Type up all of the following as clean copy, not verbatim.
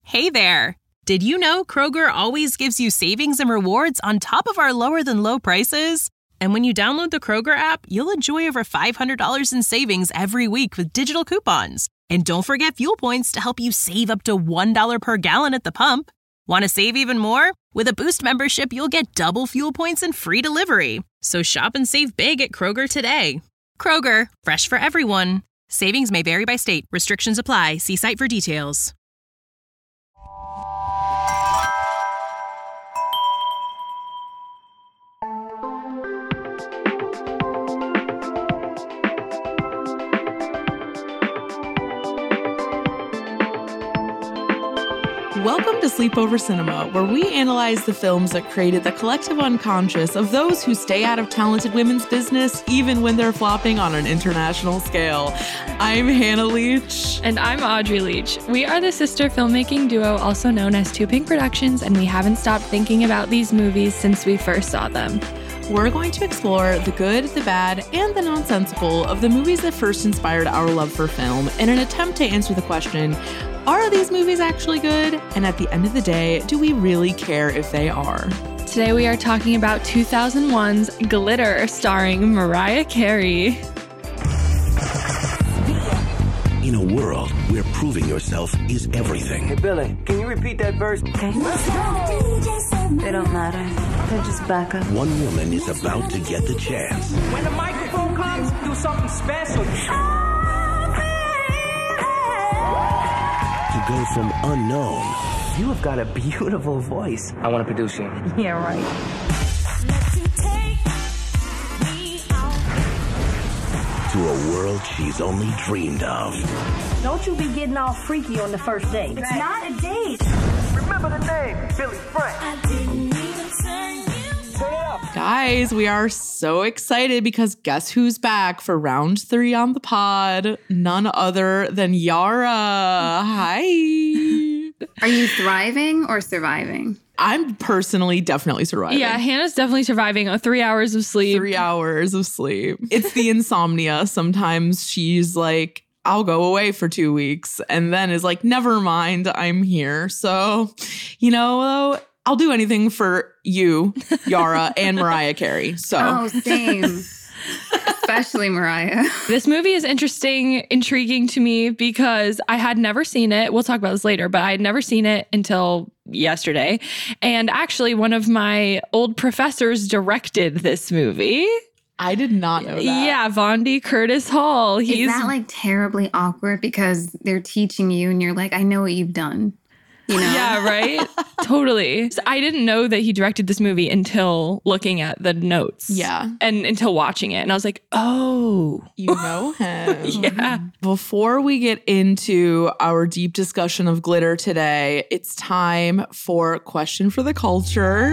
Hey there! Did you know Kroger always gives you savings and rewards on top of our lower-than-low prices? And when you download the Kroger app, you'll enjoy over $500 in savings every week with digital coupons. And don't forget fuel points to help you save up to $1 per gallon at the pump. Want to save even more? With a Boost membership, you'll get double fuel points and free delivery. So shop and save big at Kroger today. Kroger, fresh for everyone. Savings may vary by state. Restrictions apply. See site for details. Welcome to Sleepover Cinema, where we analyze the films that created the collective unconscious of those who stay out of talented women's business even when they're flopping on an international scale. I'm Hannah Leach. And I'm Audrey Leach. We are the sister filmmaking duo also known as Two Pink Productions, and we haven't stopped thinking about these movies since we first saw them. We're going to explore the good, the bad, and the nonsensical of the movies that first inspired our love for film in an attempt to answer the question, are these movies actually good? And at the end of the day, do we really care if they are? Today we are talking about 2001's Glitter, starring Mariah Carey. In a world where proving yourself is everything. Hey, Billy, can you repeat that verse? Okay. They don't matter. They're just backup. One woman is about to get the chance. When the microphone comes, do something special. To go from unknown. You have got a beautiful voice. I want to produce you. Yeah, right. To a world she's only dreamed of. Don't you be getting all freaky on the first date. It's not a date. Remember the name, Billy Frank. Turn it up. Guys, we are so excited because guess who's back for round 3 on the pod? None other than Yara. Hi. Are you thriving or surviving? I'm personally definitely surviving. Yeah, Hannah's definitely surviving 3 hours of sleep. 3 hours of sleep. It's the insomnia. Sometimes she's like, I'll go away for 2 weeks and then is like, never mind, I'm here. So, you know, I'll do anything for you, Yara, and Mariah Carey. So. Oh, same. Especially Mariah. This movie is intriguing to me because I had never seen it. We'll talk about this later, but I had never seen it until yesterday. And actually, one of my old professors directed this movie. I did not know that. Yeah, Vondi Curtis Hall. Is that like terribly awkward because they're teaching you and you're like, I know what you've done. You know? Yeah, right? Totally. So I didn't know that he directed this movie until looking at the notes. Yeah. And until watching it. And I was like, oh. You know him. Yeah. Before we get into our deep discussion of Glitter today, it's time for Question for the Culture.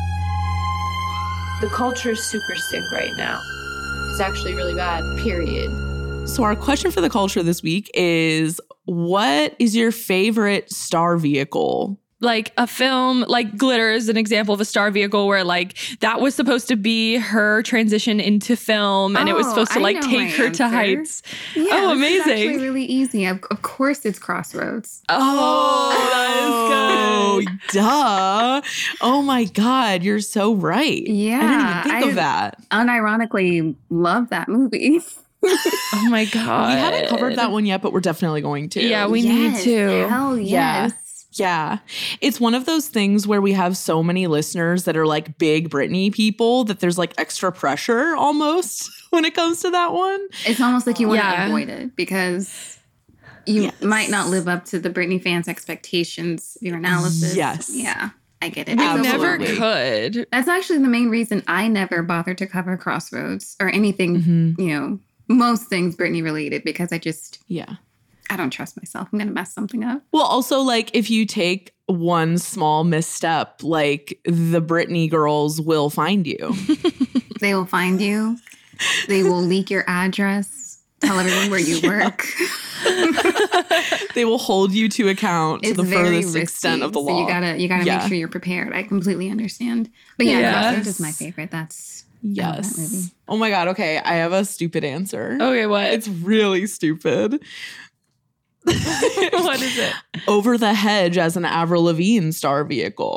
The culture is super sick right now. It's actually really bad, period. So our question for the culture this week is, what is your favorite star vehicle? Like a film, like Glitter is an example of a star vehicle where like that was supposed to be her transition into film and it was supposed to like take her to heights. Yeah, oh, amazing. It's actually really easy. Of course it's Crossroads. Oh, that is good. Duh. Oh my God, you're so right. Yeah. I didn't even think of that. Unironically love that movie. Oh my God. We haven't covered that one yet, but we're definitely going to. Yeah, we need to. Hell yes. Yeah. It's one of those things where we have so many listeners that are like big Britney people that there's like extra pressure almost when it comes to that one. It's almost like you want to avoid it because you might not live up to the Britney fans' expectations, your analysis. Yes. Yeah. I get it. We Absolutely. never could. That's actually the main reason I never bothered to cover Crossroads or anything, you know, most things Britney related because I don't trust myself. I'm going to mess something up. Well, also, like, if you take one small misstep, like, the Britney girls will find you. They will find you. They will leak your address. Tell everyone where you work. They will hold you to account to the furthest risky, extent of the so law. you gotta make sure you're prepared. I completely understand. But Crossroads is my favorite. That's yes. that movie. Oh my God. Okay, I have a stupid answer. Okay, what? It's really stupid. What is it? Over the Hedge as an Avril Lavigne star vehicle.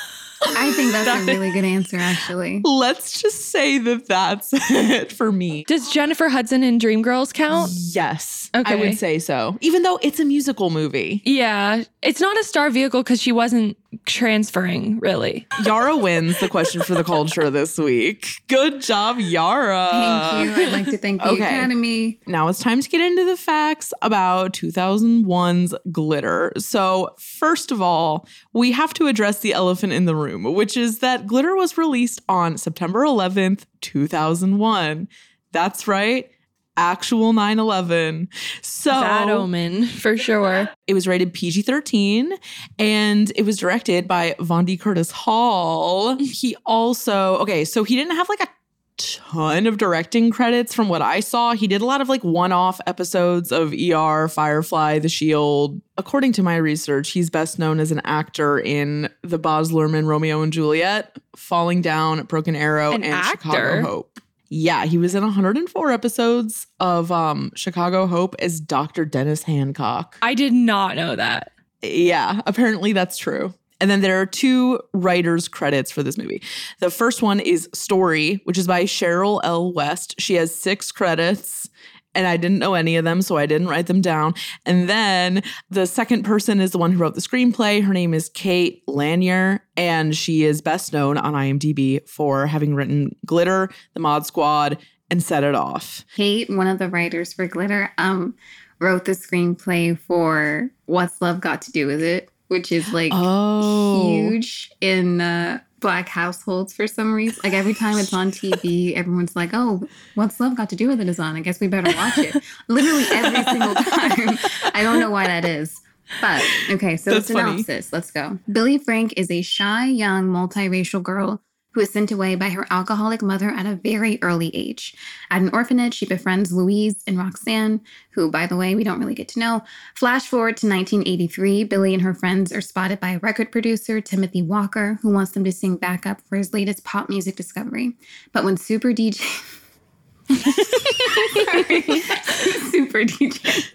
I think that's a really good answer, actually. Let's just say that that's it for me. Does Jennifer Hudson in Dreamgirls count? Yes, Okay. I would say so. Even though it's a musical movie. Yeah. It's not a star vehicle because she wasn't transferring, really. Yara wins the question for the culture this week. Good job, Yara. Thank you. I'd like to thank the Academy. Now it's time to get into the facts about 2001's Glitter. So first of all, we have to address the elephant in the room, which is that Glitter was released on September 11th, 2001. That's right. Actual 9/11. So Bad omen, for sure. it was rated PG-13 and it was directed by Vondi Curtis Hall. He also, so he didn't have like a ton of directing credits from what I saw. He did a lot of like one-off episodes of ER, Firefly, The Shield. According to my research, he's best known as an actor in the Baz Luhrmann Romeo and Juliet, Falling Down, Broken Arrow, and Chicago Hope. Yeah, he was in 104 episodes of Chicago Hope as Dr. Dennis Hancock. I did not know that. Yeah, apparently that's true. And then there are 2 writers' credits for this movie. The first one is Story, which is by Cheryl L. West. She has 6 credits, and I didn't know any of them, so I didn't write them down. And then the second person is the one who wrote the screenplay. Her name is Kate Lanier, and she is best known on IMDb for having written Glitter, The Mod Squad, and Set It Off. Kate, one of the writers for Glitter, wrote the screenplay for What's Love Got to Do With It, which is like huge in Black households for some reason. Like every time it's on TV, everyone's like, oh, What's Love Got to Do With It is on. I guess we better watch it. Literally every single time. I don't know why that is. But, okay, so That's synopsis. funny. Let's go. Billie Frank is a shy, young, multiracial girl who is sent away by her alcoholic mother at a very early age. At an orphanage, she befriends Louise and Roxanne, who, by the way, we don't really get to know. Flash forward to 1983, Billie and her friends are spotted by a record producer, Timothy Walker, who wants them to sing backup for his latest pop music discovery. But when Super DJ... Super DJ.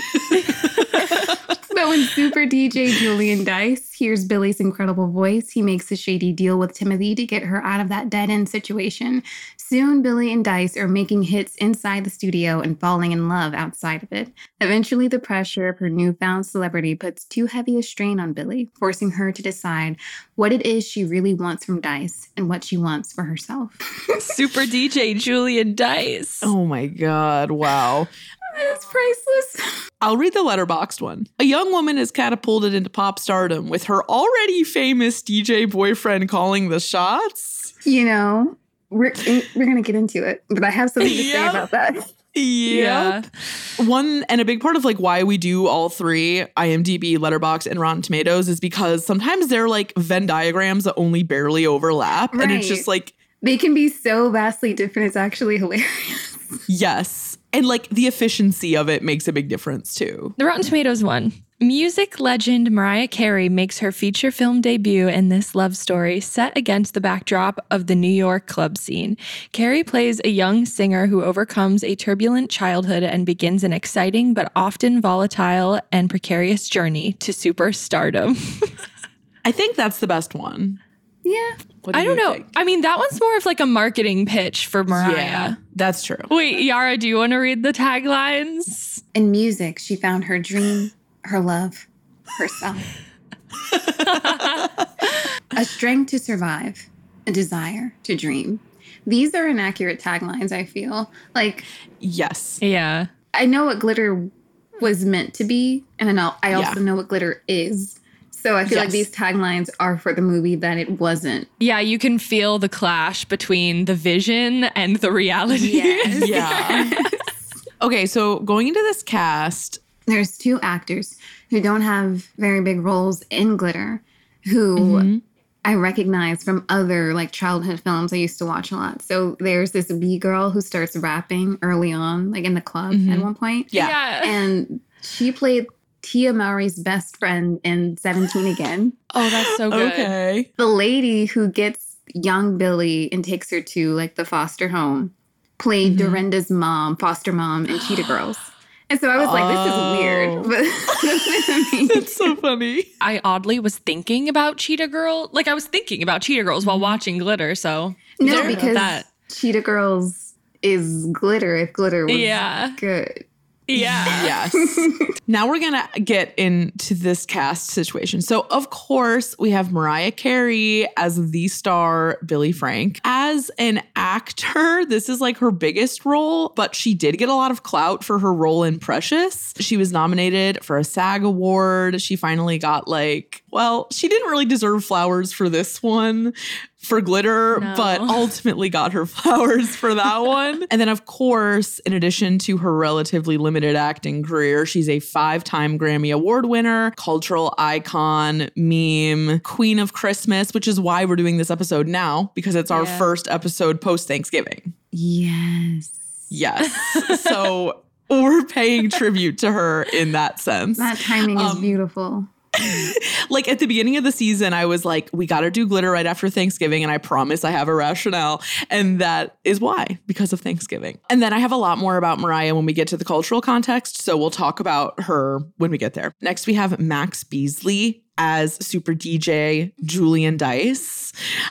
But when Super DJ Julian Dice hears Billie's incredible voice, he makes a shady deal with Timothy to get her out of that dead-end situation. Soon, Billie and Dice are making hits inside the studio and falling in love outside of it. Eventually, the pressure of her newfound celebrity puts too heavy a strain on Billie, forcing her to decide what it is she really wants from Dice and what she wants for herself. Super DJ Julian Dice. Oh my God. Wow. It's priceless. I'll read the letterboxed one. A young woman is catapulted into pop stardom with her already famous DJ boyfriend calling the shots. You know, we're going to get into it, but I have something to say about that. Yep. One and a big part of like why we do all 3, IMDb, Letterboxd, and Rotten Tomatoes, is because sometimes they're like Venn diagrams that only barely overlap. Right. And it's just like... They can be so vastly different. It's actually hilarious. Yes. And like the efficiency of it makes a big difference too. The Rotten Tomatoes one. Music legend Mariah Carey makes her feature film debut in this love story set against the backdrop of the New York club scene. Carey plays a young singer who overcomes a turbulent childhood and begins an exciting but often volatile and precarious journey to superstardom. I think that's the best one. Yeah. I don't know. I mean, that one's more of like a marketing pitch for Mariah. Yeah, that's true. Wait, Yara, do you want to read the taglines? In music, she found her dream, her love, herself. A strength to survive, a desire to dream. These are inaccurate taglines, I feel. Like, yes. Yeah. I know what glitter was meant to be, and I also know what glitter is. So I feel like these taglines are for the movie that it wasn't. Yeah, you can feel the clash between the vision and the reality. Yes. Yeah. Okay, so going into this cast, there's 2 actors who don't have very big roles in Glitter who I recognize from other like childhood films I used to watch a lot. So there's this B girl who starts rapping early on, like in the club at one point. Yeah. And she played Tia Mowry's best friend in 17 Again. Oh, that's so good. Okay. The lady who gets young Billie and takes her to like the foster home played Dorinda's mom, foster mom in Cheetah Girls. And so I was like, this is weird. But It's so funny. I oddly was thinking about Cheetah Girl. Like I was thinking about Cheetah Girls while watching Glitter. So no, because Cheetah Girls is glitter if glitter was good. Yeah. Yes. Now we're going to get into this cast situation. So, of course, we have Mariah Carey as the star, Billy Frank. As an actor, this is like her biggest role, but she did get a lot of clout for her role in Precious. She was nominated for a SAG award. She finally got she didn't really deserve flowers for this one. For Glitter, but ultimately got her flowers for that one. And then, of course, in addition to her relatively limited acting career, she's a 5-time Grammy Award winner, cultural icon, meme, queen of Christmas, which is why we're doing this episode now, because it's our first episode post-Thanksgiving. Yes. So we're paying tribute to her in that sense. That timing is beautiful. Like at the beginning of the season, I was like, we got to do Glitter right after Thanksgiving. And I promise I have a rationale. And that is why, because of Thanksgiving. And then I have a lot more about Mariah when we get to the cultural context. So we'll talk about her when we get there. Next, we have Max Beasley as Super DJ Julian Dice.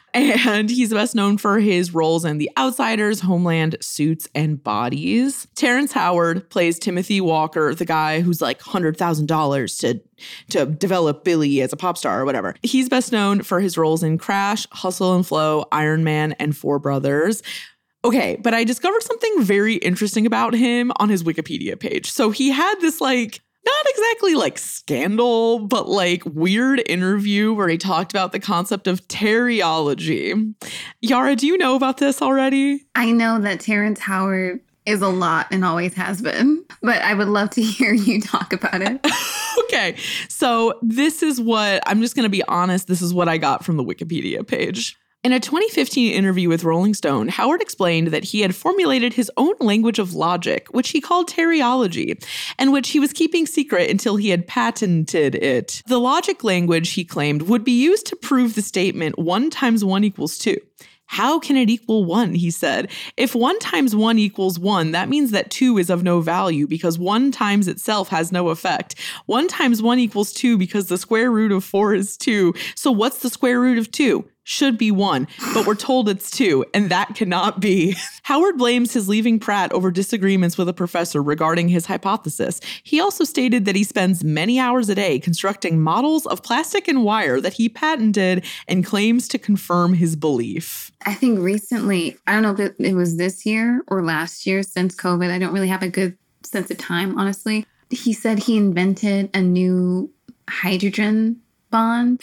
And he's best known for his roles in The Outsiders, Homeland, Suits, and Bodies. Terrence Howard plays Timothy Walker, the guy who's like $100,000 to develop Billy as a pop star or whatever. He's best known for his roles in Crash, Hustle and Flow, Iron Man, and Four Brothers. Okay, but I discovered something very interesting about him on his Wikipedia page. So he had this not exactly scandal, but weird interview where he talked about the concept of teriology. Yara, do you know about this already? I know that Terrence Howard is a lot and always has been, but I would love to hear you talk about it. Okay, so this is what, I'm just going to be honest, this is what I got from the Wikipedia page. In a 2015 interview with Rolling Stone, Howard explained that he had formulated his own language of logic, which he called teriology, and which he was keeping secret until he had patented it. The logic language, he claimed, would be used to prove the statement 1 × 1 = 2. How can it equal 1, he said. If 1 × 1 = 1, that means that 2 is of no value because 1 times itself has no effect. 1 × 1 = 2 because the square root of 4 is 2. So what's the square root of 2? Should be 1, but we're told it's 2, and that cannot be. Howard blames his leaving Pratt over disagreements with a professor regarding his hypothesis. He also stated that he spends many hours a day constructing models of plastic and wire that he patented and claims to confirm his belief. I think recently, I don't know if it was this year or last year since COVID, I don't really have a good sense of time, honestly. He said he invented a new hydrogen bond.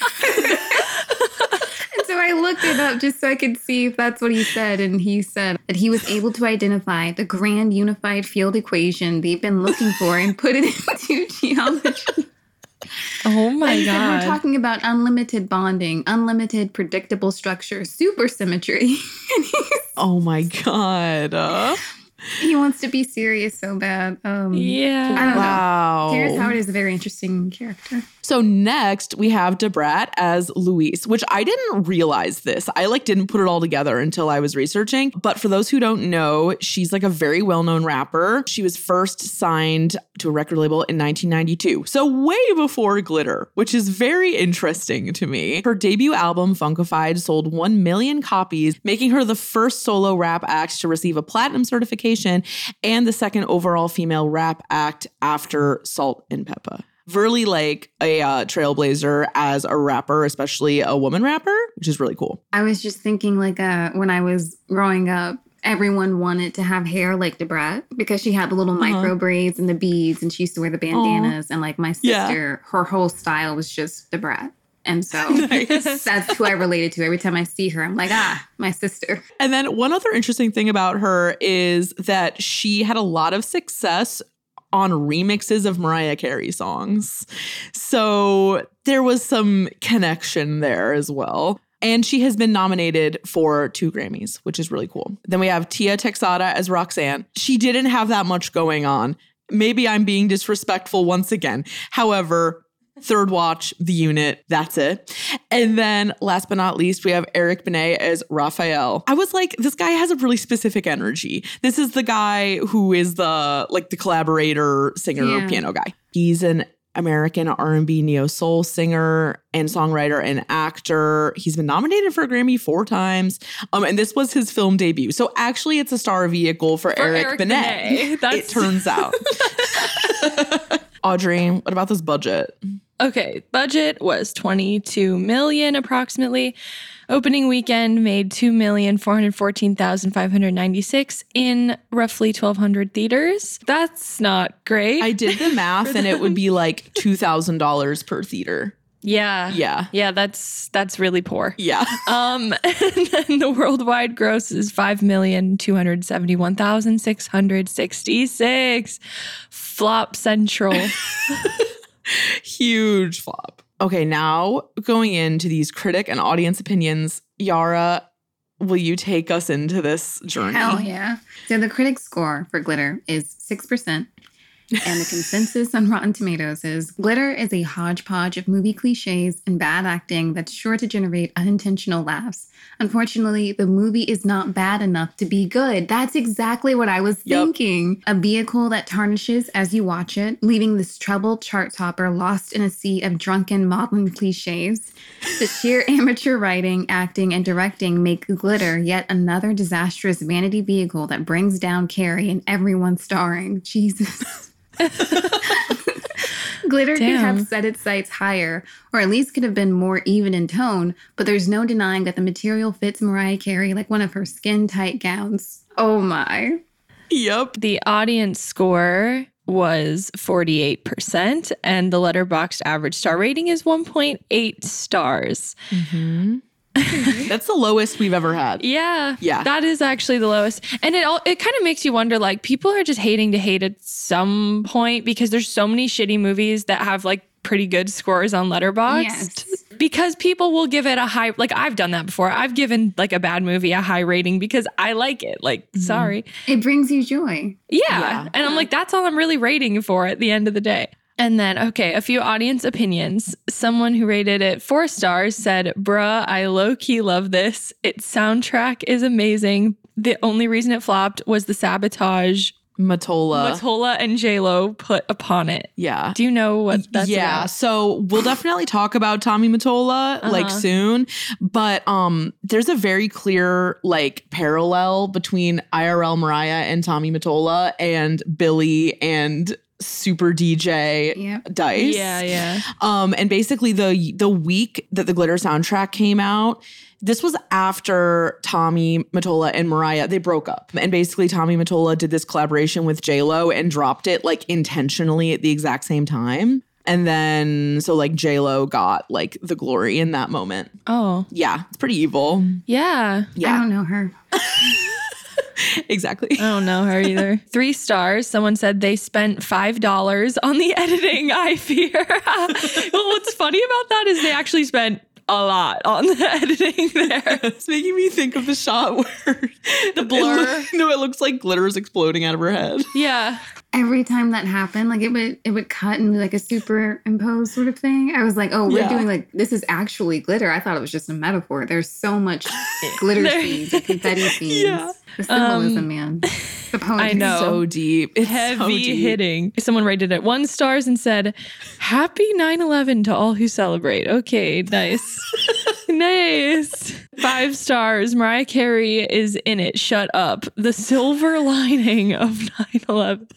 So I looked it up just so I could see if that's what he said. And he said that he was able to identify the grand unified field equation they've been looking for and put it into geometry. Oh my God. We're talking about unlimited bonding, unlimited predictable structure, supersymmetry. Oh my God. He wants to be serious so bad. Yeah. I don't know. Wow. Terrence Howard is a very interesting character. So next we have Debrat as Louise, which I didn't realize this. I didn't put it all together until I was researching. But for those who don't know, she's a very well-known rapper. She was first signed to a record label in 1992. So way before Glitter, which is very interesting to me. Her debut album, Funkified, sold 1 million copies, making her the first solo rap act to receive a platinum certification and the second overall female rap act after Salt and Peppa. Really a trailblazer as a rapper, especially a woman rapper, which is really cool. I was just thinking when I was growing up, everyone wanted to have hair like Debrat because she had the little micro braids and the beads and she used to wear the bandanas. And my sister, her whole style was just Debrat. And so that's who I related to. Every time I see her, I'm like, my sister. And then one other interesting thing about her is that she had a lot of success on remixes of Mariah Carey songs. So there was some connection there as well. And she has been nominated for 2 Grammys, which is really cool. Then we have Tia Texada as Roxanne. She didn't have that much going on. Maybe I'm being disrespectful once again. However, Third watch, The Unit. That's it. And then last but not least, we have Eric Benet as Raphael. I was like, this guy has a really specific energy. This is the guy who is the collaborator, singer, piano guy. He's an American R&B neo-soul singer and songwriter and actor. He's been nominated for a Grammy 4 times. And this was his film debut. So actually it's a star vehicle for Eric Benet. It turns out. Audrey, what about this budget? Okay, budget was $22 million approximately. Opening weekend made $2,414,596 in roughly 1,200 theaters. That's not great. I did the math and it would be like $2,000 per theater. Yeah, that's really poor. Yeah. And then the worldwide gross is $5,271,666. Flop central. Huge flop. Okay, now going into these critic and audience opinions, Yara, will you take us into this journey? Hell yeah. So the critic score for Glitter is 6%. And the consensus on Rotten Tomatoes is Glitter is a hodgepodge of movie cliches and bad acting that's sure to generate unintentional laughs. Unfortunately, the movie is not bad enough to be good. That's exactly what I was thinking. A vehicle that tarnishes as you watch it, leaving this troubled chart topper lost in a sea of drunken maudlin cliches. The sheer amateur writing, acting, and directing make Glitter yet another disastrous vanity vehicle that brings down Carrie and everyone starring. Jesus. Glitter could have set its sights higher, or at least could have been more even in tone, but there's no denying that the material fits Mariah Carey like one of her skin-tight gowns. Oh my. Yep. The audience score was 48%, and the Letterboxd average star rating is 1.8 stars. Mm-hmm. That's the lowest we've ever had. Yeah. That is actually the lowest. And it kind of makes you wonder, like, people are just hating to hate at some point because there's so many shitty movies that have like pretty good scores on Letterboxd. Yes. Because people will give it a high, like I've done that before. I've given like a bad movie a high rating because I like it. Like, sorry. It brings you joy. Yeah. And I'm like, that's all I'm really rating for at the end of the day. And then, okay, a few audience opinions. Someone who rated it 4 stars said, bruh, I low-key love this. Its soundtrack is amazing. The only reason it flopped was the sabotage Mottola and J-Lo put upon it. Yeah. Do you know what that's about? So we'll definitely talk about Tommy Mottola like soon. But there's a very clear like parallel between IRL Mariah and Tommy Mottola and Billy and Super DJ Dice. Yeah. And basically the week that the Glitter soundtrack came out, this was after Tommy Mottola and Mariah, they broke up. And basically Tommy Mottola did this collaboration with J-Lo and dropped it like intentionally at the exact same time. And then so like J-Lo got like the glory in that moment. Oh. Yeah, it's pretty evil. Yeah. I don't know her. Exactly. I don't know her either. 3 stars. Someone said they spent $5 on the editing, I fear. Well, what's funny about that is they actually spent a lot on the editing there. It's making me think of the shot where the blur. It looks like glitter is exploding out of her head. Yeah. Every time that happened, like it would cut and be like a superimposed sort of thing. I was like, oh, we're doing like, this is actually glitter. I thought it was just a metaphor. There's so much glitter scenes and confetti scenes. Yeah. The symbolism, man. The poetry. I know. So deep. It's heavy so deep. hitting. Someone rated it 1 star and said, happy 9/11 to all who celebrate. Okay, nice. Nice. 5 stars. Mariah Carey is in it. Shut up. The silver lining of 9/11.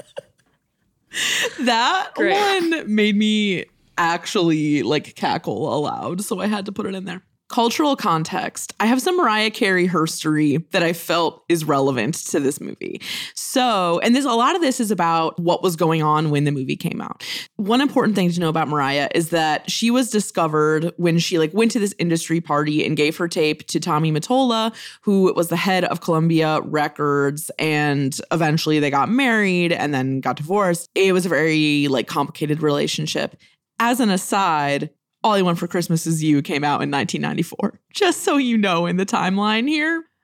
That one made me actually like cackle aloud, so I had to put it in there. Cultural context. I have some Mariah Carey herstory that I felt is relevant to this movie. So, and a lot of this is about what was going on when the movie came out. One important thing to know about Mariah is that she was discovered when she like went to this industry party and gave her tape to Tommy Mottola, who was the head of Columbia Records, and eventually they got married and then got divorced. It was a very like complicated relationship. As an aside, All I Want for Christmas Is You came out in 1994. Just so you know in the timeline here.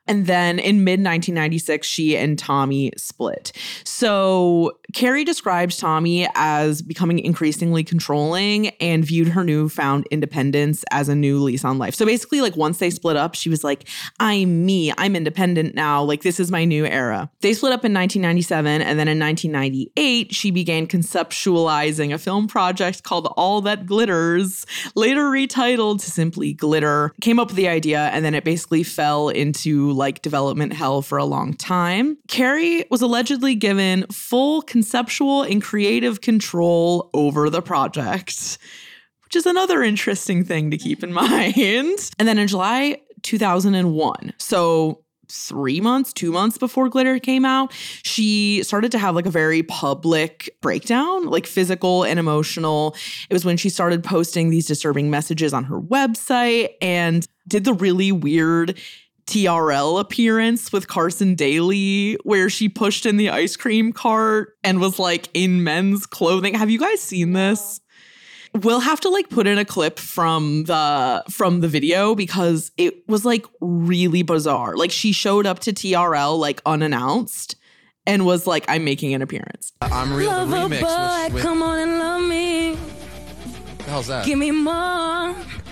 And then in mid-1996, she and Tommy split. So Carrie described Tommy as becoming increasingly controlling and viewed her newfound independence as a new lease on life. So basically, like, once they split up, she was like, I'm me. I'm independent now. Like, this is my new era. They split up in 1997. And then in 1998, she began conceptualizing a film project called All That Glitters, later retitled to simply Glitter. Came up with the idea, and then it basically fell into like development hell for a long time. Carrie was allegedly given full conceptual and creative control over the project, which is another interesting thing to keep in mind. And then in July 2001, so 2 months before Glitter came out, she started to have like a very public breakdown, like physical and emotional. It was when she started posting these disturbing messages on her website and did the really weird TRL appearance with Carson Daly, where she pushed in the ice cream cart and was like in men's clothing. Have you guys seen this? We'll have to like put in a clip from the video because it was like really bizarre. Like she showed up to TRL like unannounced and was like, I'm making an appearance. I'm Real the remix with come on and love me. The hell's that? Give me more.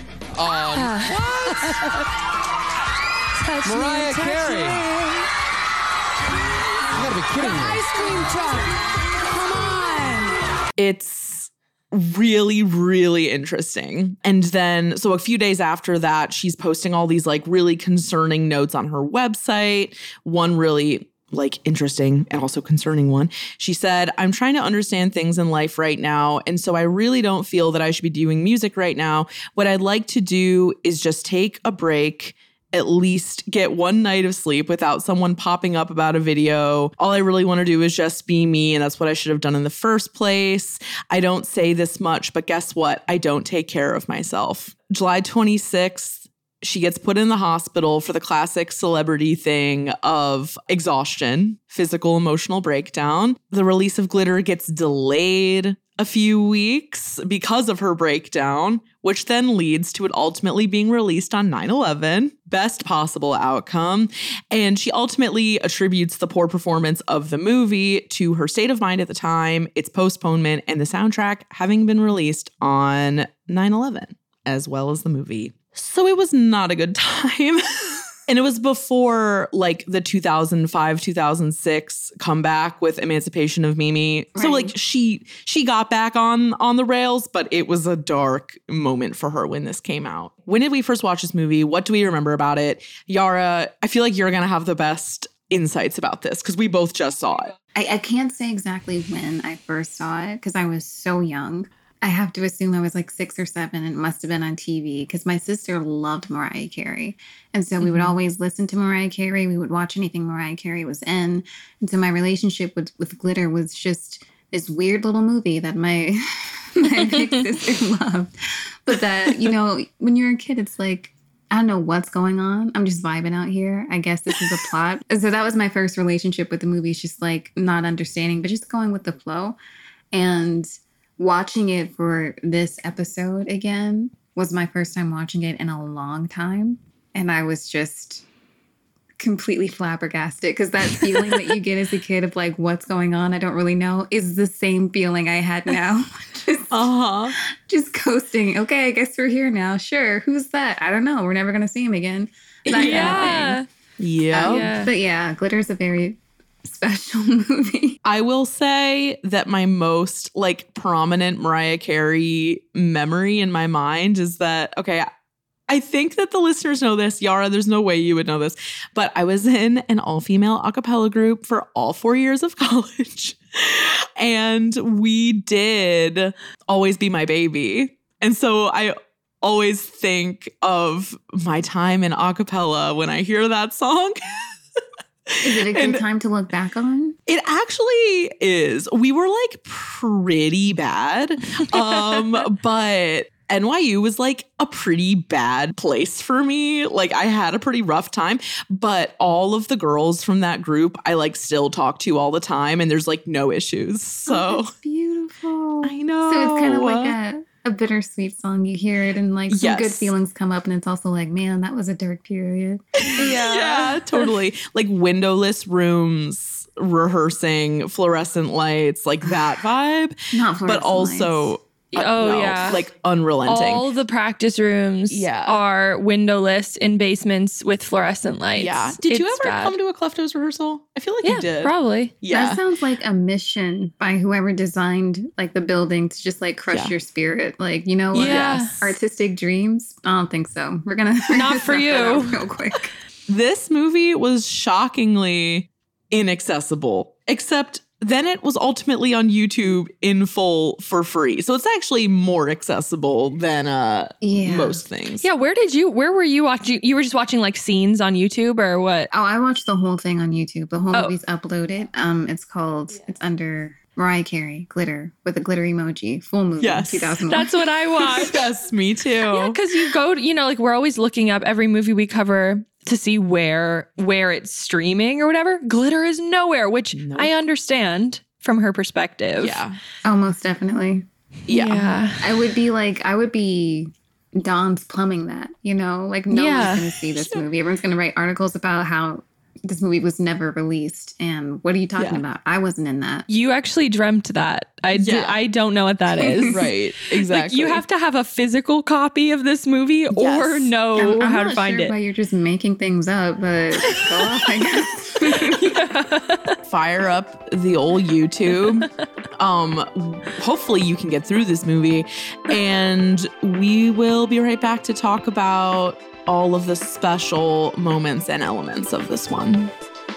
What? Mariah Carey. You gotta be kidding me. Ice cream truck. Come on. It's really, really interesting. And then, so a few days after that, she's posting all these like really concerning notes on her website. One really like interesting and also concerning one. She said, I'm trying to understand things in life right now. And so I really don't feel that I should be doing music right now. What I'd like to do is just take a break, at least get one night of sleep without someone popping up about a video. All I really want to do is just be me, and that's what I should have done in the first place. I don't say this much, but guess what? I don't take care of myself. July 26th, she gets put in the hospital for the classic celebrity thing of exhaustion, physical, emotional breakdown. The release of Glitter gets delayed a few weeks because of her breakdown, which then leads to it ultimately being released on 9/11. Best possible outcome. And she ultimately attributes the poor performance of the movie to her state of mind at the time, its postponement, and the soundtrack having been released on 9/11, as well as the movie. So it was not a good time. And it was before like the 2005-2006 comeback with Emancipation of Mimi. Right. So like she got back on the rails, but it was a dark moment for her when this came out. When did we first watch this movie? What do we remember about it? Yara, I feel like you're going to have the best insights about this because we both just saw it. I can't say exactly when I first saw it because I was so young. I have to assume I was like 6 or 7 and it must have been on TV because my sister loved Mariah Carey. And so we would always listen to Mariah Carey. We would watch anything Mariah Carey was in. And so my relationship with Glitter was just this weird little movie that my big sister loved. But that, you know, when you're a kid, it's like, I don't know what's going on. I'm just vibing out here. I guess this is a plot. And so that was my first relationship with the movie. It's just like not understanding, but just going with the flow. And watching it for this episode again was my first time watching it in a long time. And I was just completely flabbergasted because that feeling that you get as a kid of like, what's going on? I don't really know is the same feeling I had now. Just coasting. Okay, I guess we're here now. Sure. Who's that? I don't know. We're never going to see him again. That kind of thing. Yeah. But yeah, Glitter's a very special movie. I will say that my most like prominent Mariah Carey memory in my mind is that, okay, I think that the listeners know this. Yara, there's no way you would know this, but I was in an all-female a cappella group for all 4 years of college. And we did Always Be My Baby. And so I always think of my time in a cappella when I hear that song. Is it a good time to look back on? It actually is. We were like pretty bad. But NYU was like a pretty bad place for me. Like I had a pretty rough time, but all of the girls from that group I like still talk to all the time and there's like no issues. So that's beautiful. I know. So it's kind of like a bittersweet song. You hear it and like some good feelings come up, and it's also like, man, that was a dark period. Yeah, totally. Like windowless rooms, rehearsing, fluorescent lights, like that vibe. Not fluorescent but also lights. like unrelenting. All the practice rooms are windowless in basements with fluorescent lights. Yeah. Did you ever come to a Kleftos rehearsal? I feel like you did. Probably. Yeah. That sounds like a mission by whoever designed like the building to just like crush your spirit. Like, you know what? Artistic dreams? I don't think so. We're going to not for you real quick. This movie was shockingly inaccessible, except then it was ultimately on YouTube in full for free. So it's actually more accessible than most things. Yeah, where were you watching? You were just watching like scenes on YouTube or what? Oh, I watched the whole thing on YouTube. The whole movie's uploaded. It's under Mariah Carey, Glitter, with a glitter emoji, full movie, 2001. That's what I watched. Yes, me too. Yeah, because you go, like we're always looking up every movie we cover to see where it's streaming or whatever. Glitter is nowhere, which I understand from her perspective. Yeah. Oh, most definitely. Yeah. I would be Dawn's plumbing that, like no one's going to see this movie. Everyone's going to write articles about how this movie was never released. And what are you talking about? I wasn't in that. You actually dreamt that. I don't know what that is. Right. Exactly. Like you have to have a physical copy of this movie or know I'm how not to find sure it. Why you're just making things up, but go off, I guess. Fire up the old YouTube. Hopefully you can get through this movie, and we will be right back to talk about all of the special moments and elements of this one.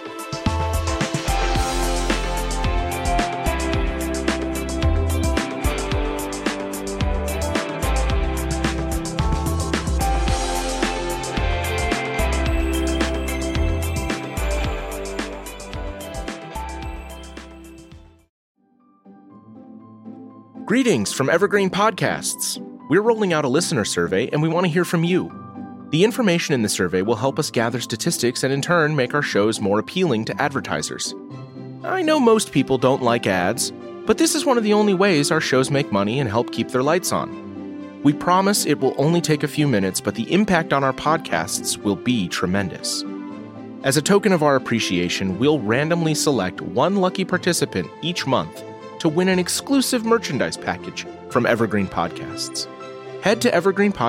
Greetings from Evergreen Podcasts. We're rolling out a listener survey, and we want to hear from you. The information in the survey will help us gather statistics and in turn make our shows more appealing to advertisers. I know most people don't like ads, but this is one of the only ways our shows make money and help keep their lights on. We promise it will only take a few minutes, but the impact on our podcasts will be tremendous. As a token of our appreciation, we'll randomly select one lucky participant each month to win an exclusive merchandise package from Evergreen Podcasts. Head to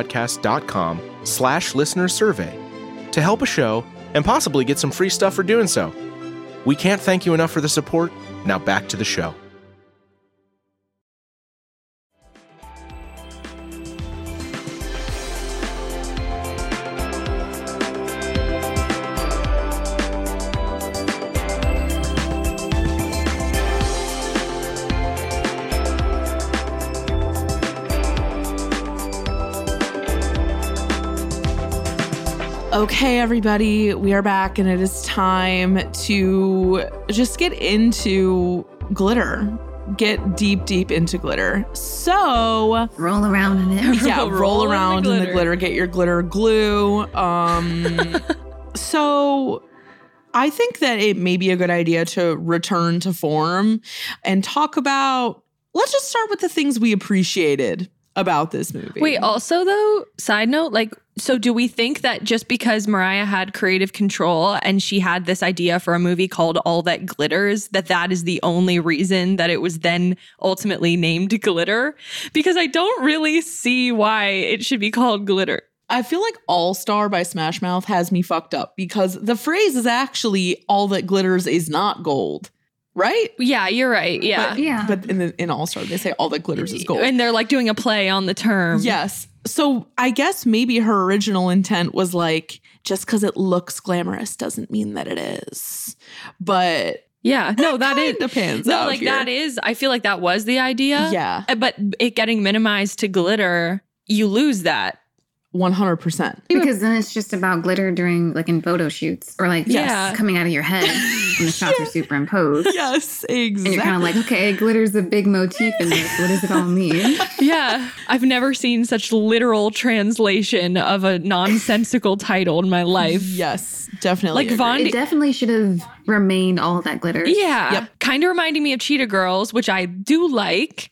evergreenpodcast.com/listenersurvey to help a show and possibly get some free stuff for doing so. We can't thank you enough for the support. Now back to the show. Okay, everybody, we are back, and it is time to just get into glitter. Get deep into glitter. So roll around in it. Yeah, roll around in the glitter. Get your glitter glue. So I think that it may be a good idea to return to form and talk about, let's just start with the things we appreciated about this movie. Wait, also though, side note, so do we think that just because Mariah had creative control and she had this idea for a movie called All That Glitters, that is the only reason that it was then ultimately named Glitter? Because I don't really see why it should be called Glitter. I feel like All Star by Smash Mouth has me fucked up because the phrase is actually all that glitters is not gold. Right? Yeah, you're right. Yeah. But in All Star, they say all that glitters is gold. And they're like doing a play on the term. Yes. So I guess maybe her original intent was like, just because it looks glamorous doesn't mean that it is. But yeah, no, that is depends. No, like here. That is, I feel like that was the idea. Yeah. But it getting minimized to glitter, you lose that. 100%. Because then it's just about glitter during in photo shoots or just coming out of your head when the shots are superimposed. Yes, exactly. And you're kind of like, okay, glitter's a big motif in this. What does it all mean? Yeah. I've never seen such literal translation of a nonsensical title in my life. Yes, definitely. It definitely should have remained All That Glitters. Yeah. Yep. Kind of reminding me of Cheetah Girls, which I do like.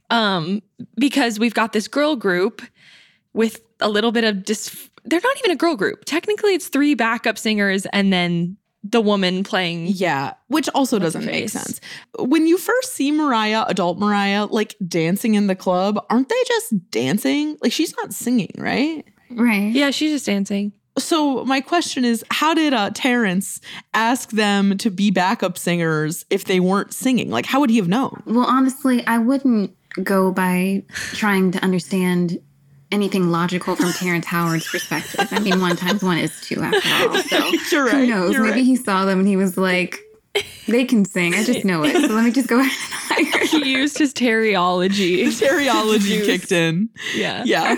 because we've got this girl group with a little bit of they're not even a girl group. Technically, it's 3 backup singers and then the woman playing. Yeah, which also doesn't make sense. When you first see Mariah, adult Mariah, like dancing in the club, aren't they just dancing? Like she's not singing, right? Right. Yeah, she's just dancing. So my question is, how did Terrence ask them to be backup singers if they weren't singing? Like, how would he have known? Well, honestly, I wouldn't go by trying to understand anything logical from Terrence Howard's perspective. I mean, 1 times 1 is 2 after all. So You're right. Who knows? You're Maybe right. he saw them and he was like, they can sing. I just know it. So let me just go ahead and hire them. He used his teriology. Teriology kicked in. Yeah. Yeah.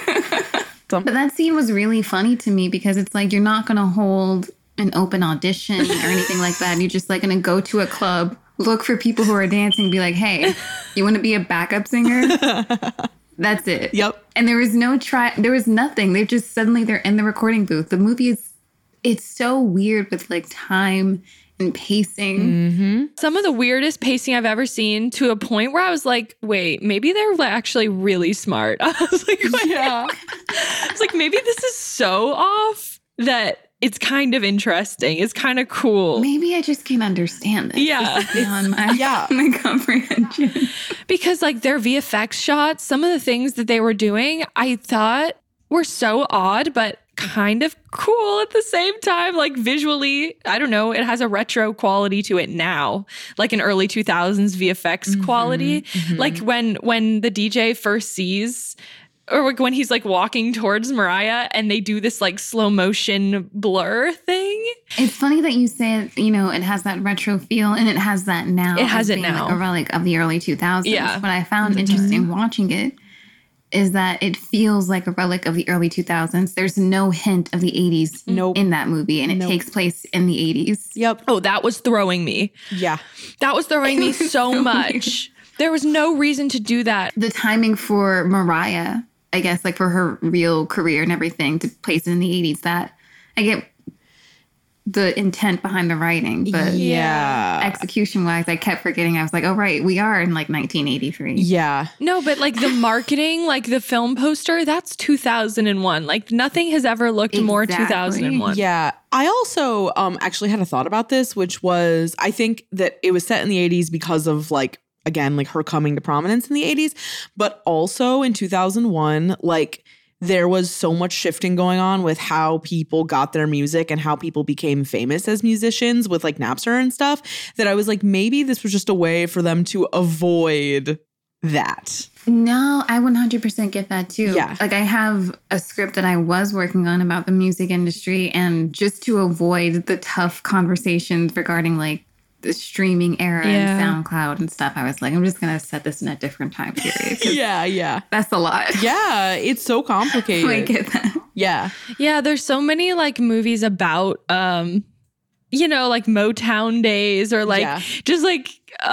But that scene was really funny to me because it's like you're not going to hold an open audition or anything like that. You're just like going to go to a club, look for people who are dancing, be like, hey, you want to be a backup singer? That's it. Yep. And there was no there was nothing. They're just suddenly they're in the recording booth. The movie it's so weird with like time and pacing. Mm-hmm. Some of the weirdest pacing I've ever seen, to a point where I was like, wait, maybe they're actually really smart. I was like, yeah. I was like, maybe this is so off that it's kind of interesting. It's kind of cool. Maybe I just can't understand this. Yeah. This is beyond my comprehension. Because like their VFX shots, some of the things that they were doing, I thought were so odd, but kind of cool at the same time. Like visually, I don't know, it has a retro quality to it now, like an early 2000s VFX quality. Mm-hmm. Like when the DJ first sees, or when he's like walking towards Mariah and they do this like slow motion blur thing. It's funny that you say, it has that retro feel and it has that now. It has it now. Like a relic of the early 2000s. Yeah. What I found interesting watching it is that it feels like a relic of the early 2000s. There's no hint of the 80s in that movie, and it takes place in the 80s. Yep. Oh, that was throwing me. Yeah. That was throwing me so much. Weird. There was no reason to do that. The timing for Mariah, I guess, like for her real career and everything to place in the 80s, that I get the intent behind the writing, but execution-wise, I kept forgetting. I was like, oh, right, we are in like 1983. Yeah. No, but like the marketing, like the film poster, that's 2001. Like nothing has ever looked more 2001. Yeah. I also actually had a thought about this, which was, I think that it was set in the 80s because of like, again, like her coming to prominence in the 80s, but also in 2001, like there was so much shifting going on with how people got their music and how people became famous as musicians with like Napster and stuff, that I was like, maybe this was just a way for them to avoid that. No, I 100% get that too. Yeah. Like I have a script that I was working on about the music industry, and just to avoid the tough conversations regarding like the streaming era and SoundCloud and stuff, I was like, I'm just going to set this in a different time period. Yeah. That's a lot. Yeah, it's so complicated. I get that. Yeah. Yeah, there's so many like movies about, like Motown days or like just like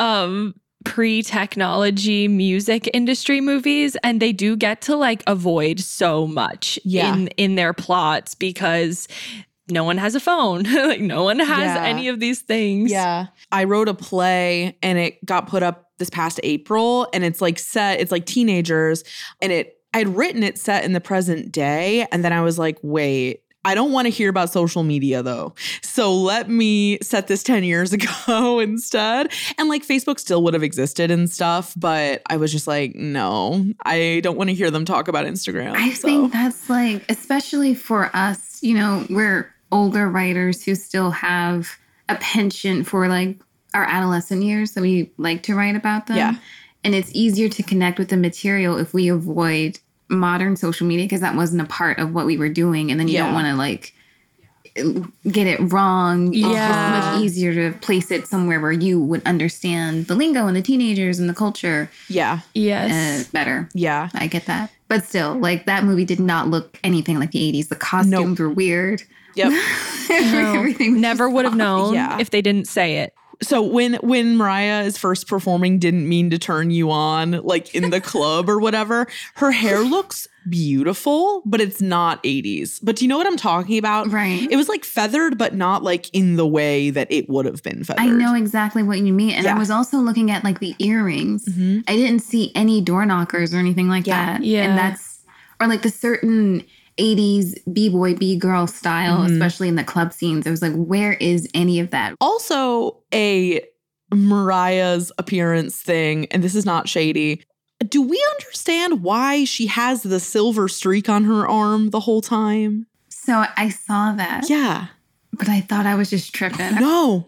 pre-technology music industry movies. And they do get to like avoid so much in their plots because no one has a phone. Like no one has any of these things. Yeah. I wrote a play and it got put up this past April, and it's like teenagers, and I'd written it set in the present day. And then I was like, wait, I don't want to hear about social media though. So let me set this 10 years ago instead. And like Facebook still would have existed and stuff, but I was just like, no, I don't want to hear them talk about Instagram. I think that's like, especially for us, we're older writers who still have a penchant for like our adolescent years, so we like to write about them. Yeah. And it's easier to connect with the material if we avoid modern social media, because that wasn't a part of what we were doing. And then you don't want to like get it wrong. It's just much easier to place it somewhere where you would understand the lingo and the teenagers and the culture. Yeah. Yes. Better. Yeah. I get that. But still, like that movie did not look anything like the 80s. The costumes were weird. Yep. Everything never would have known if they didn't say it. So when Mariah is first performing Didn't Mean to Turn You On, like in the club or whatever, her hair looks beautiful, but it's not 80s. But do you know what I'm talking about? Right. It was like feathered, but not like in the way that it would have been feathered. I know exactly what you mean. And I was also looking at like the earrings. Mm-hmm. I didn't see any door knockers or anything like that. Yeah. And that's, or like the certain 80s b-boy, b-girl style, especially in the club scenes. I was like, where is any of that? Also, a Mariah's appearance thing, and this is not shady. Do we understand why she has the silver streak on her arm the whole time? So I saw that. Yeah. But I thought I was just tripping. No.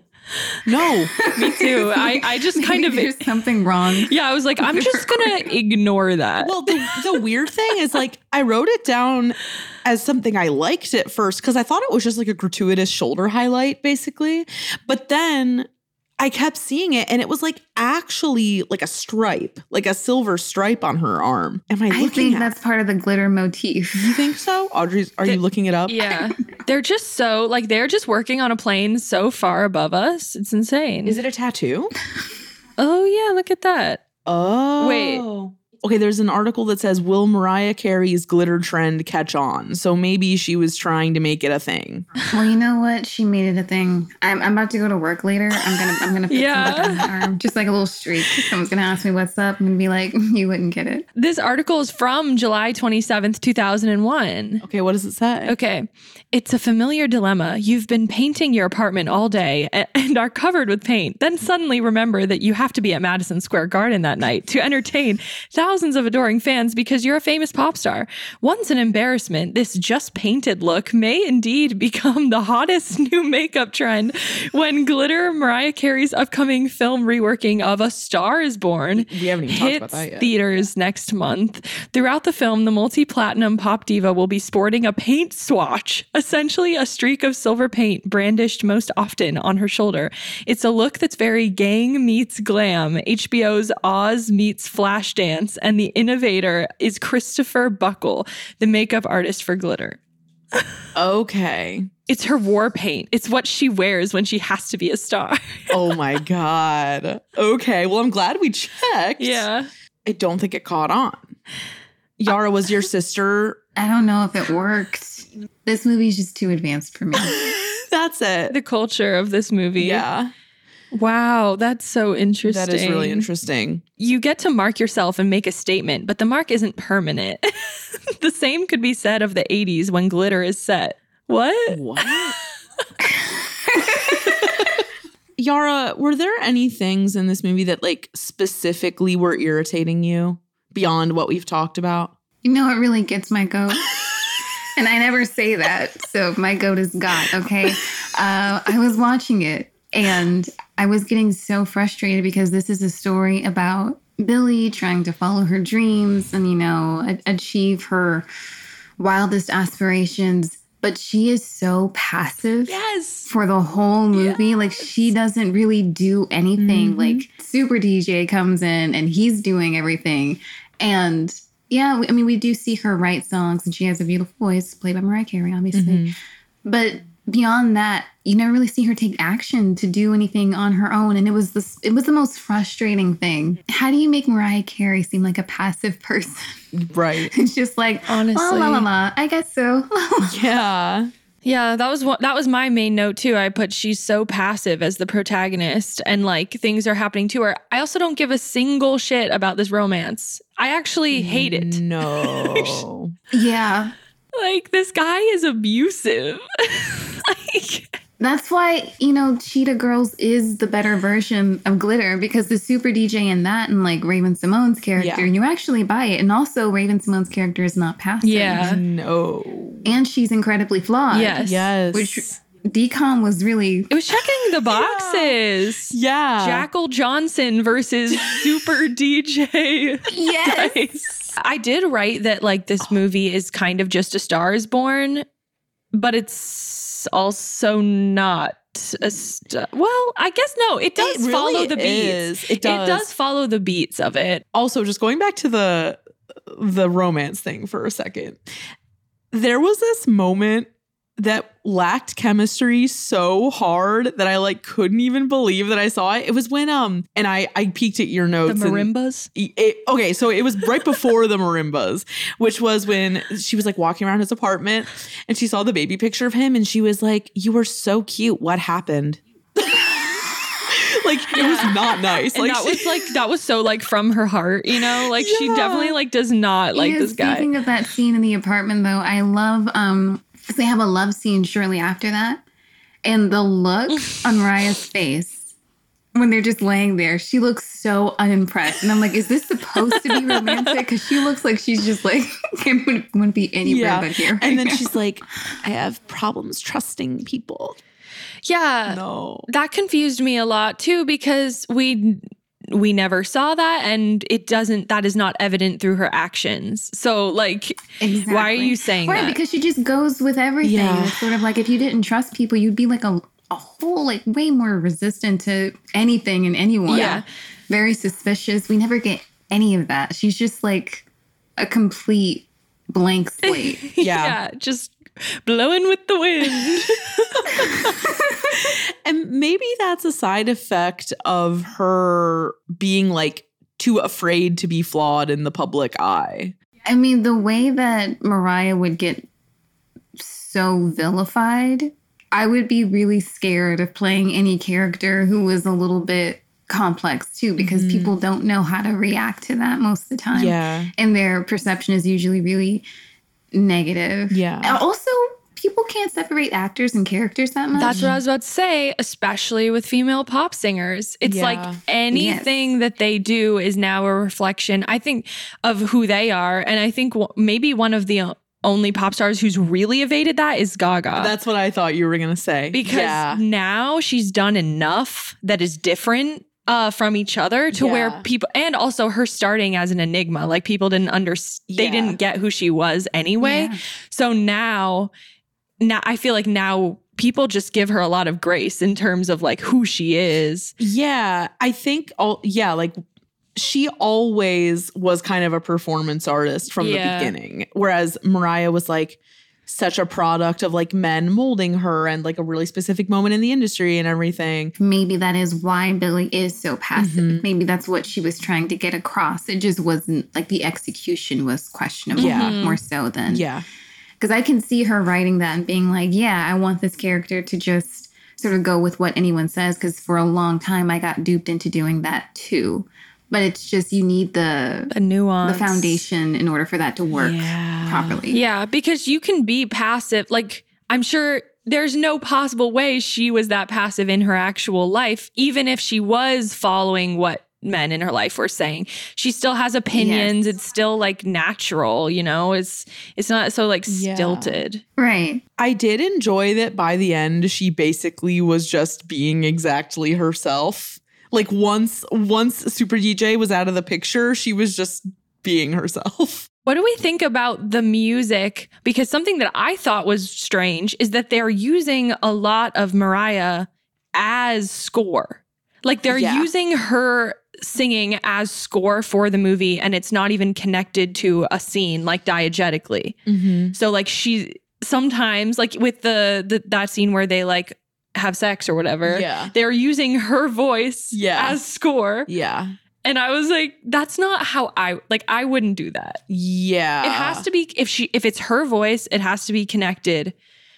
Me too. I just kind of... There's something wrong. Yeah, I was like, I'm just going to ignore that. Well, the weird thing is like, I wrote it down as something I liked at first because I thought it was just like a gratuitous shoulder highlight, basically. But then I kept seeing it and it was like actually like a stripe, like a silver stripe on her arm. Am I looking think that's part of the glitter motif. You think so? Audrey, are you looking it up? Yeah. They're just so, like, they're just working on a plane so far above us. It's insane. Is it a tattoo? Oh, yeah. Look at that. Oh. Wait. Okay, there's an article that says, will Mariah Carey's glitter trend catch on? So maybe she was trying to make it a thing. Well, you know what? She made it a thing. I'm about to go to work later. I'm gonna put something on my arm. Just like a little streak. Someone's gonna ask me what's up. I'm gonna be like, you wouldn't get it. This article is from July 27th, 2001. Okay, what does it say? Okay. It's a familiar dilemma. You've been painting your apartment all day and are covered with paint. Then suddenly remember that you have to be at Madison Square Garden that night to entertain thousands of adoring fans because you're a famous pop star. Once an embarrassment, this just painted look may indeed become the hottest new makeup trend when glitter Mariah Carey's upcoming film reworking of A Star Is Born we haven't even talked about that yet. Theaters next month. Throughout the film, the multi-platinum pop diva will be sporting a paint swatch, essentially a streak of silver paint brandished most often on her shoulder. It's a look that's very gang meets glam, HBO's Oz meets Flashdance, and the innovator is Christopher Buckle, the makeup artist for glitter. Okay. It's her war paint. It's what she wears when she has to be a star. Oh my God. Okay. Well, I'm glad we checked. Yeah. I don't think it caught on. Yara, was your sister? I don't know if it worked. This movie's just too advanced for me. That's it. The culture of this movie. Yeah. Wow, that's so interesting. That is really interesting. You get to mark yourself and make a statement, but the mark isn't permanent. The same could be said of the 80s when glitter is set. What? Yara, were there any things in this movie that like specifically were irritating you beyond what we've talked about? You know what really gets my goat? And I never say that, so my goat is God, okay? I was watching it, and I was getting so frustrated because this is a story about Billie trying to follow her dreams and, you know, achieve her wildest aspirations. But she is so passive for the whole movie. Yeah. Like, she doesn't really do anything. Like, Super DJ comes in and he's doing everything. And yeah, I mean, we do see her write songs and she has a beautiful voice, played by Mariah Carey, obviously. But beyond that, you never really see her take action to do anything on her own. And it was the most frustrating thing. How do you make Mariah Carey seem like a passive person? Right. It's just like, honestly, la, I guess so. Yeah. Yeah, that was my main note too. I put she's so passive as the protagonist and like things are happening to her. I also don't give a single shit about this romance. I actually hate it. No. Yeah. Like, this guy is abusive. That's why, you know, Cheetah Girls is the better version of Glitter, because the Super DJ in that and like Raven-Symoné's character, you actually buy it. And also Raven-Symoné's character is not passive. Yeah. No. And she's incredibly flawed. Yes. Which DCOM was really... It was checking the boxes. Yeah. Jackal Johnson versus Super DJ. Yes. Dice. I did write that like this movie is kind of just A Star Is Born, but it's also not well, I guess no, it does really follow the beats. It does. It does follow the beats of it. Also, just going back to the romance thing for a second. There was this moment that lacked chemistry so hard that I like couldn't even believe that I saw it. It was when and I peeked at your notes. The marimbas? Okay, so it was right before the marimbas, which was when she was like walking around his apartment and she saw the baby picture of him and she was like, "You were so cute. What happened?" Like, it was not nice. And like, that was so like from her heart, you know? Like she definitely like does not like this guy. Speaking of that scene in the apartment though, I love they have a love scene shortly after that. And the look on Mariah's face when they're just laying there, she looks so unimpressed. And I'm like, is this supposed to be romantic? Because she looks like she's just like, it wouldn't be anywhere but here. And then she's like, I have problems trusting people. Yeah. No. That confused me a lot too, because we never saw that, and that is not evident through her actions. So like, why are you saying that? Right, because she just goes with everything. Yeah. It's sort of like if you didn't trust people, you'd be like a whole like way more resistant to anything and anyone. Yeah. Very suspicious. We never get any of that. She's just like a complete blank slate. Yeah, just blowing with the wind. And maybe that's a side effect of her being like too afraid to be flawed in the public eye. I mean, the way that Mariah would get so vilified, I would be really scared of playing any character who was a little bit complex too, because people don't know how to react to that most of the time. Yeah. And their perception is usually really negative. Yeah. And also, people can't separate actors and characters that much. That's what I was about to say, especially with female pop singers. It's like anything that they do is now a reflection, I think, of who they are. And I think maybe one of the only pop stars who's really evaded that is Gaga. That's what I thought you were going to say. Because now she's done enough that is different from each other to where people, and also her starting as an enigma, like people didn't understand, they didn't get who she was anyway. Yeah. So now I feel like now people just give her a lot of grace in terms of like who she is. Yeah, I think like she always was kind of a performance artist from the beginning, whereas Mariah was like such a product of like men molding her and like a really specific moment in the industry and everything. Maybe that is why Billie is so passive. Maybe that's what she was trying to get across. It just wasn't like the execution was questionable more so than. Yeah. Because I can see her writing that and being like, yeah, I want this character to just sort of go with what anyone says. Because for a long time, I got duped into doing that too. But it's just you need the nuance, the foundation in order for that to work properly. Yeah, because you can be passive. Like, I'm sure there's no possible way she was that passive in her actual life, even if she was following what men in her life were saying. She still has opinions. It's still like natural, you know? It's not so like stilted. Right. I did enjoy that by the end, she basically was just being exactly herself. Like once Super DJ was out of the picture, she was just being herself. What do we think about the music? Because something that I thought was strange is that they're using a lot of Mariah as score. Like they're using her singing as score for the movie, and it's not even connected to a scene like diegetically. So like she sometimes like with that scene where they like have sex or whatever, they're using her voice as score. Yeah. And I was like, that's not how I wouldn't do that. Yeah. It has to be, if it's her voice, it has to be connected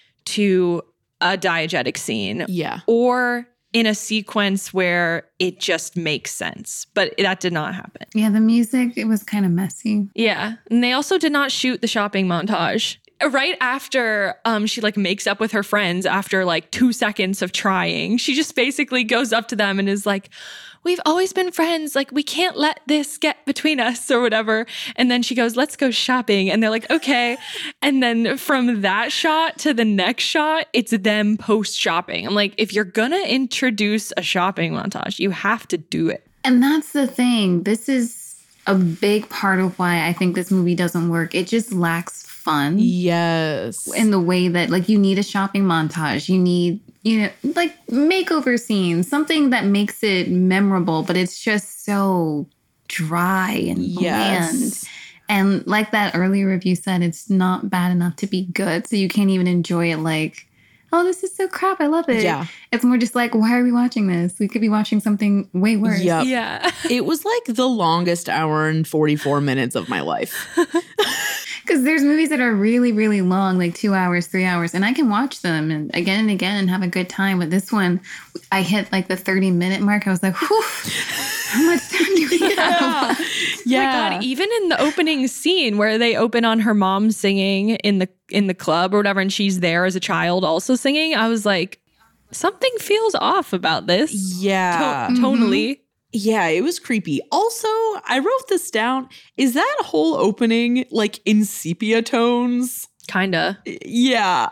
to a diegetic scene. Yeah. Or in a sequence where it just makes sense. But that did not happen. Yeah, the music, it was kind of messy. Yeah. And they also did not shoot the shopping montage. Right after she like makes up with her friends after like 2 seconds of trying, she just basically goes up to them and is like, we've always been friends. Like, we can't let this get between us or whatever. And then she goes, let's go shopping. And they're like, okay. And then from that shot to the next shot, it's them post-shopping. I'm like, if you're going to introduce a shopping montage, you have to do it. And that's the thing. This is a big part of why I think this movie doesn't work. It just lacks fun. Yes. In the way that, like, you need a shopping montage. You need, like makeover scenes, something that makes it memorable, but it's just so dry and bland. And like that earlier review said, it's not bad enough to be good. So you can't even enjoy it like, oh, this is so crap. I love it. Yeah. It's more just like, why are we watching this? We could be watching something way worse. Yep. Yeah. It was like the longest hour and 44 minutes of my life. Because there's movies that are really, really long, like 2 hours, 3 hours, and I can watch them and again and have a good time. But this one, I hit like the 30-minute mark. I was like, whew, how much time do we have? Yeah. Oh my God, even in the opening scene where they open on her mom singing in the club or whatever, and she's there as a child also singing, I was like, something feels off about this. Yeah. Tonally. Yeah, it was creepy. Also, I wrote this down. Is that whole opening like in sepia tones? Kinda. Yeah.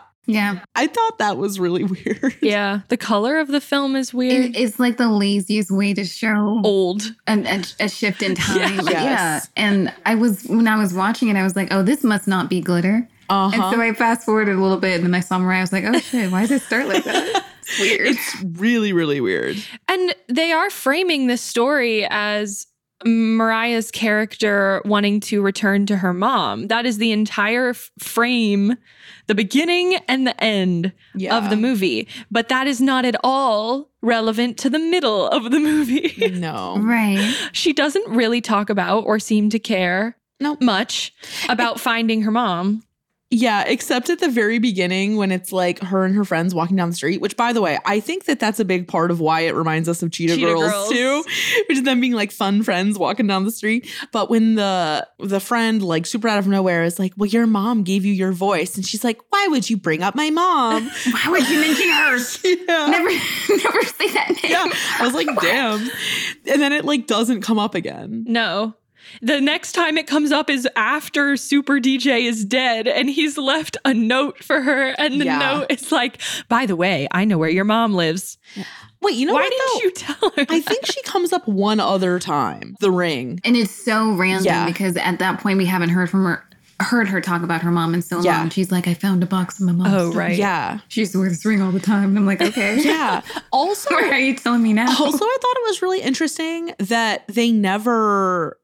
I thought that was really weird. Yeah. The color of the film is weird. It's like the laziest way to show old a shift in time. Yes. Yeah. And when I was watching it, I was like, oh, this must not be glitter. And so I fast forwarded a little bit and then I saw Mariah. I was like, oh shit, why does it start like that? It's weird. It's really, really weird. And they are framing this story as Mariah's character wanting to return to her mom. That is the entire frame, the beginning and the end of the movie. But that is not at all relevant to the middle of the movie. No. Right. She doesn't really talk about or seem to care much about finding her mom. Yeah, except at the very beginning when it's like her and her friends walking down the street, which, by the way, I think that's a big part of why it reminds us of Cheetah Girls too, which is them being like fun friends walking down the street. But when the friend, like super out of nowhere, is like, well, your mom gave you your voice. And she's like, why would you bring up my mom? Why would you mention hers? Yeah. Never say that name. Yeah. I was like, damn. And then it like doesn't come up again. No. The next time it comes up is after Super DJ is dead and he's left a note for her. And the note is like, by the way, I know where your mom lives. Wait, you know Why didn't you tell her I think she comes up one other time, the ring. And it's so random because at that point we haven't heard her talk about her mom in so long. She's like, I found a box of my mom's stuff. Right. Yeah. She used to wear this ring all the time. And I'm like, okay. Yeah. Also, why are you telling me now? Also, I thought it was really interesting that they never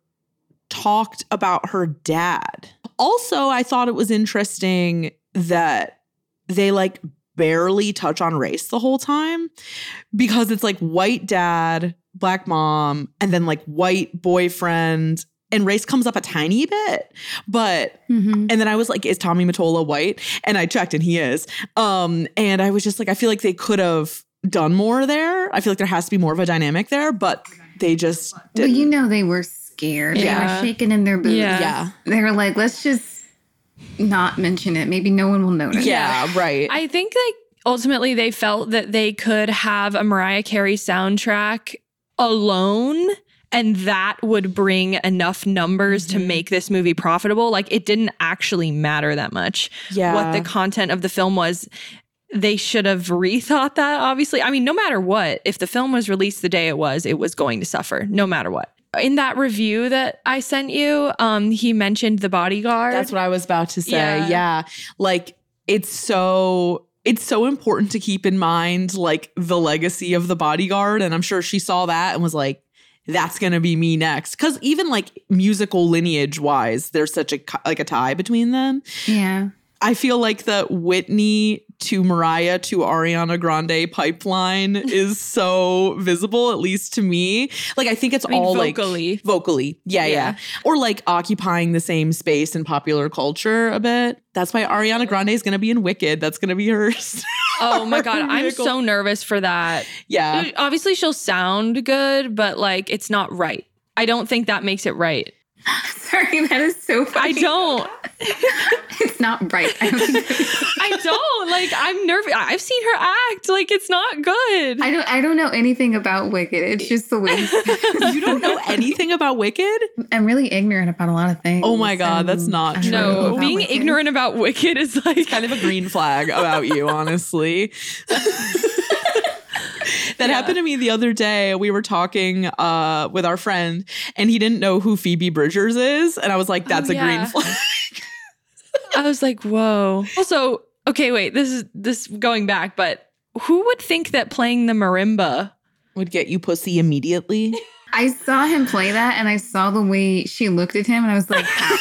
talked about her dad. Also, I thought it was interesting that they like barely touch on race the whole time because it's like white dad, black mom, and then like white boyfriend. And race comes up a tiny bit, but, and then I was like, is Tommy Mottola white? And I checked and he is. And I was just like, I feel like they could have done more there. I feel like there has to be more of a dynamic there, but they just didn't. Well, you know, they were scared. They were shaking in their boots. Yeah. They were like, let's just not mention it. Maybe no one will notice. Yeah, right. I think like ultimately they felt that they could have a Mariah Carey soundtrack alone and that would bring enough numbers to make this movie profitable. Like it didn't actually matter that much what the content of the film was. They should have rethought that, obviously. I mean, no matter what, if the film was released the day it was going to suffer, no matter what. In that review that I sent you, he mentioned The Bodyguard. That's what I was about to say. Yeah. Like it's so important to keep in mind like the legacy of The Bodyguard. And I'm sure she saw that and was like, that's going to be me next. Because even like musical lineage wise, there's such a tie between them. Yeah. I feel like the Whitney to Mariah to Ariana Grande pipeline is so visible, at least to me. Like, I think it's all vocally. Like vocally. Yeah. Or like occupying the same space in popular culture a bit. That's why Ariana Grande is going to be in Wicked. That's going to be hers. Oh my God. I'm so nervous for that. Yeah. Obviously she'll sound good, but like it's not right. I don't think that makes it right. Sorry, that is so funny. I don't. It's not right. I don't. Like, I'm nervous. I've seen her act. Like, it's not good. I don't know anything about Wicked. It's just the way. You don't know anything about Wicked? I'm really ignorant about a lot of things. Oh my God, that's not true. No, being Wicked. ignorant about Wicked is like kind of a green flag about you, honestly. That happened to me the other day. We were talking with our friend and he didn't know who Phoebe Bridgers is. And I was like, that's a green flag. I was like, whoa. Also, okay, wait, this is going back, but who would think that playing the marimba would get you pussy immediately? I saw him play that and I saw the way she looked at him and I was like, how?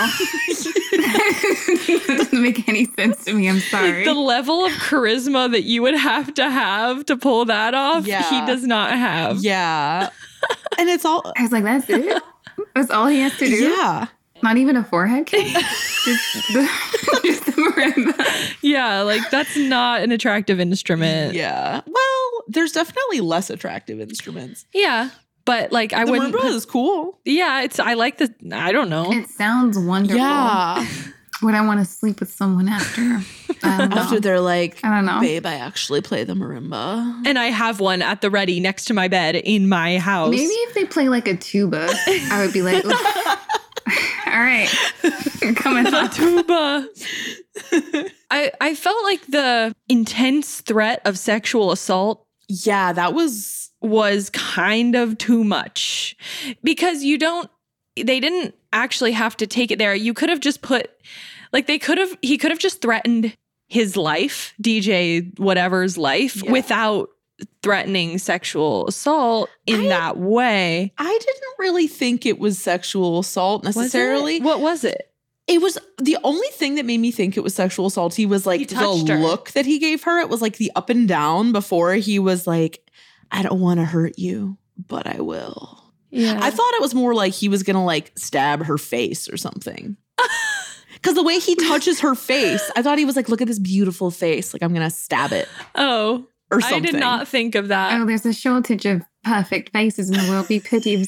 That doesn't make any sense to me. I'm sorry. The level of charisma that you would have to pull that off, he does not have. Yeah. And it's all... I was like, that's it? That's all he has to do? Yeah. Not even a forehead cake? just the marimba. Yeah, like that's not an attractive instrument. Yeah. Well, there's definitely less attractive instruments. Yeah. But like I wouldn't. The marimba is cool. Yeah, I like the. I don't know. It sounds wonderful. Yeah. Would I want to sleep with someone after? After they're like, I don't know. Babe, I actually play the marimba. And I have one at the ready next to my bed in my house. Maybe if they play like a tuba, I would be like, all right, coming on. Tuba. I felt like the intense threat of sexual assault. Yeah, that was kind of too much because they didn't actually have to take it there. You could have just put, like he could have just threatened his life, DJ whatever's life, without threatening sexual assault in that way. I didn't really think it was sexual assault necessarily. What was it? It was the only thing that made me think it was sexual assault. He was like the look that he gave her. It was like the up and down before he was like, I don't want to hurt you, but I will. Yeah. I thought it was more like he was going to like stab her face or something. Because the way he touches her face, I thought he was like, look at this beautiful face. Like, I'm going to stab it. Oh, or something. I did not think of that. Oh, there's a shortage of perfect faces in the world. Be pitied.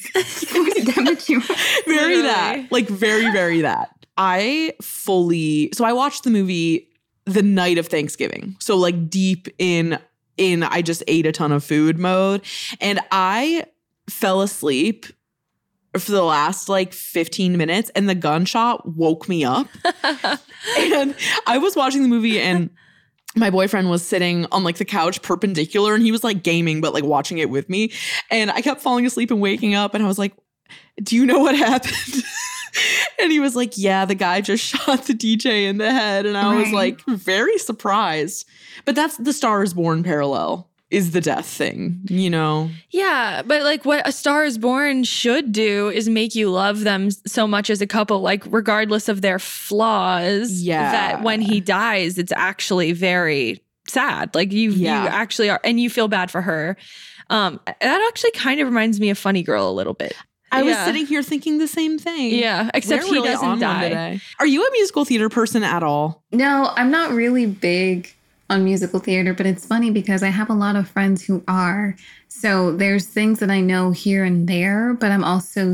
Very that. Like, very, very that. So I watched the movie the night of Thanksgiving. So like deep in I just ate a ton of food mode. And I fell asleep for the last like 15 minutes and the gunshot woke me up. And I was watching the movie and my boyfriend was sitting on like the couch perpendicular and he was like gaming, but like watching it with me. And I kept falling asleep and waking up and I was like, do you know what happened? And he was like, yeah, the guy just shot the DJ in the head. And I was like very surprised. But that's the Star is Born parallel. Is the death thing, you know? Yeah, but like what A Star is Born should do is make you love them so much as a couple, like regardless of their flaws, that when he dies, it's actually very sad. Like you actually are, and you feel bad for her. That actually kind of reminds me of Funny Girl a little bit. I was sitting here thinking the same thing. Yeah, except he doesn't die. Are you a musical theater person at all? No, I'm not really big on musical theater, but it's funny because I have a lot of friends who are. So there's things that I know here and there, but I'm also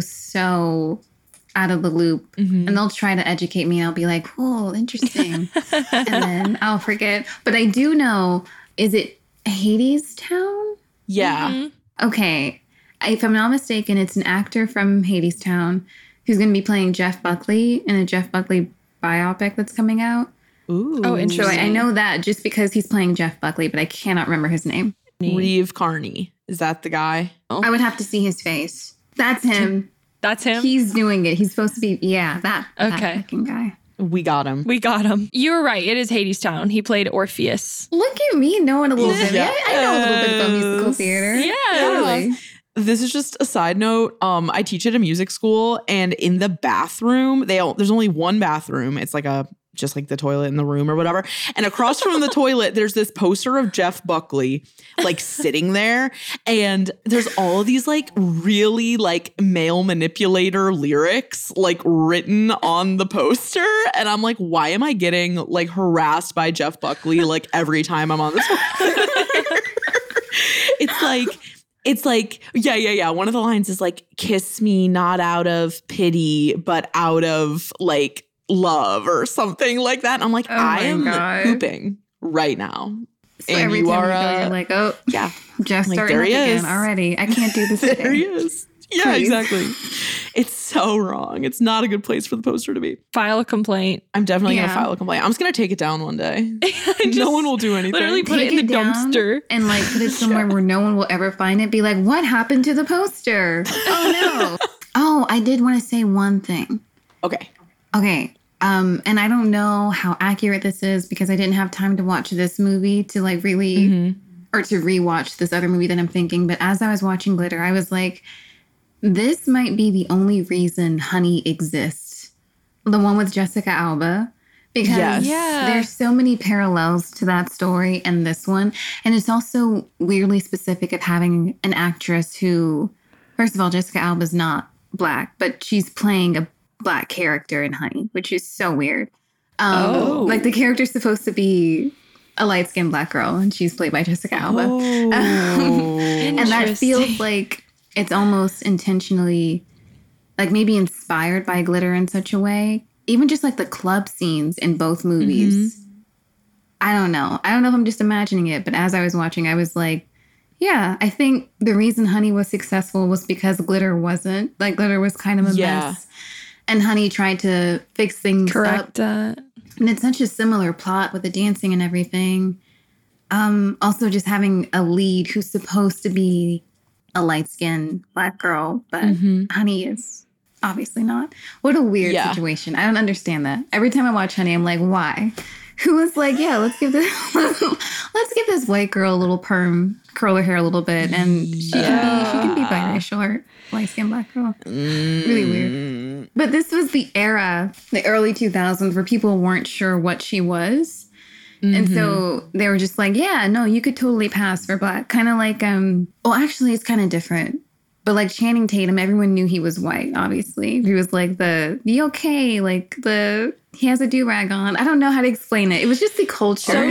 so out of the loop. Mm-hmm. And they'll try to educate me and I'll be like, oh, interesting. And then I'll forget. But I do know, is it Hadestown? Yeah. Mm-hmm. Okay. If I'm not mistaken, it's an actor from Hadestown who's going to be playing Jeff Buckley in a Jeff Buckley biopic that's coming out. Ooh. Oh, interesting. So I know that just because he's playing Jeff Buckley, but I cannot remember his name. Reeve Carney. Is that the guy? Oh. I would have to see his face. That's him. That's him? He's doing it. He's supposed to be, that fucking guy. We got him. You were right. It is Hadestown. He played Orpheus. Look at me knowing a little bit. Yeah, I know a little bit about musical theater. Yeah. Totally. This is just a side note. I teach at a music school, and in the bathroom, there's only one bathroom. It's like just like the toilet in the room or whatever. And across from the toilet, there's this poster of Jeff Buckley, like sitting there. And there's all of these like really like male manipulator lyrics like written on the poster. And I'm like, why am I getting like harassed by Jeff Buckley like every time I'm on this? It's like, yeah. One of the lines is like, kiss me not out of pity, but out of like love or something like that. And I'm like, I am pooping right now. So and every time you're like, oh, yeah, Jeff's starting up again already. I can't do this There he is. Yeah, exactly. It's so wrong. It's not a good place for the poster to be. File a complaint. I'm definitely going to file a complaint. I'm just going to take it down one day. No one will do anything. Literally put it in the dumpster. And like put it somewhere where no one will ever find it. Be like, what happened to the poster? Oh, no. Oh, I did want to say one thing. Okay. And I don't know how accurate this is because I didn't have time to watch this movie to like really, or to rewatch this other movie that I'm thinking. But as I was watching Glitter, I was like, This might be the only reason Honey exists. The one with Jessica Alba. Because there's so many parallels to that story and this one. And it's also weirdly specific of having an actress who, first of all, Jessica Alba's not Black, but she's playing a Black character in Honey, which is so weird. Like the character's supposed to be a light-skinned Black girl, and she's played by Jessica Alba. And that feels like it's almost intentionally, like maybe inspired by Glitter in such a way. Even just like the club scenes in both movies. I don't know. I don't know if I'm just imagining it, but as I was watching, I was like, yeah, I think the reason Honey was successful was because Glitter wasn't. Like, Glitter was kind of a mess. And Honey tried to fix things Correct up. that. And it's such a similar plot with the dancing and everything. Also, just having a lead who's supposed to be a light-skinned Black girl, but Honey is obviously not. What a weird situation. I don't understand that. Every time I watch Honey, I'm like, why? Who was like, yeah, let's give this white girl a little perm, curl her hair a little bit, and she can be biracial or light-skinned Black girl. Really weird. But this was the era, the early 2000s, where people weren't sure what she was. And so they were just like, yeah, no, you could totally pass for Black. Kind of like, well, actually, it's kind of different. But like Channing Tatum, everyone knew he was white, obviously. He was like the okay, like he has a do-rag on. I don't know how to explain it. It was just the culture. So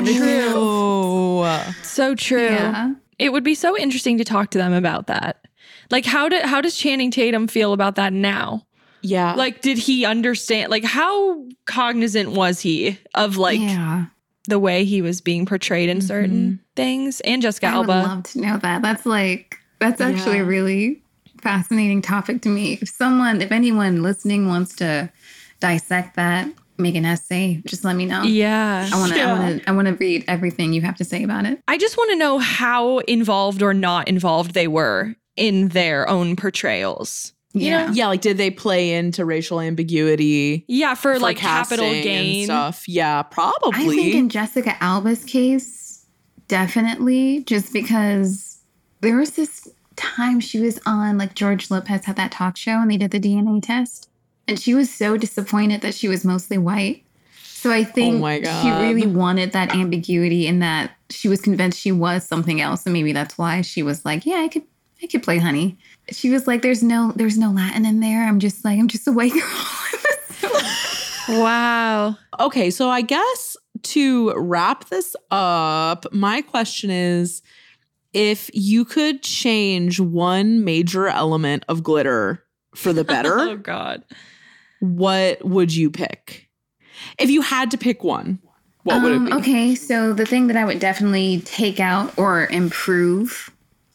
true. So true. Yeah. It would be so interesting to talk to them about that. Like, how does Channing Tatum feel about that now? Yeah. Like, did he understand? Like, how cognizant was he of like the way he was being portrayed in certain things? And Jessica Alba. I would love to know that. That's actually a really fascinating topic to me. If anyone listening wants to dissect that, make an essay, just let me know. Yeah. I want to read everything you have to say about it. I just want to know how involved or not involved they were in their own portrayals. You know? Yeah, like did they play into racial ambiguity? Yeah, for like capital gain and stuff. Yeah, probably. I think in Jessica Alba's case, definitely, just because there was this time she was on, like George Lopez had that talk show and they did the DNA test. And she was so disappointed that she was mostly white. So I think she really wanted that ambiguity and that she was convinced she was something else. And maybe that's why she was like, yeah, I could play Honey. She was like, there's no Latin in there. I'm just a white girl. Wow. Okay, so I guess to wrap this up, my question is, if you could change one major element of Glitter for the better, oh God, what would you pick? If you had to pick one, what would it be? Okay, so the thing that I would definitely take out or improve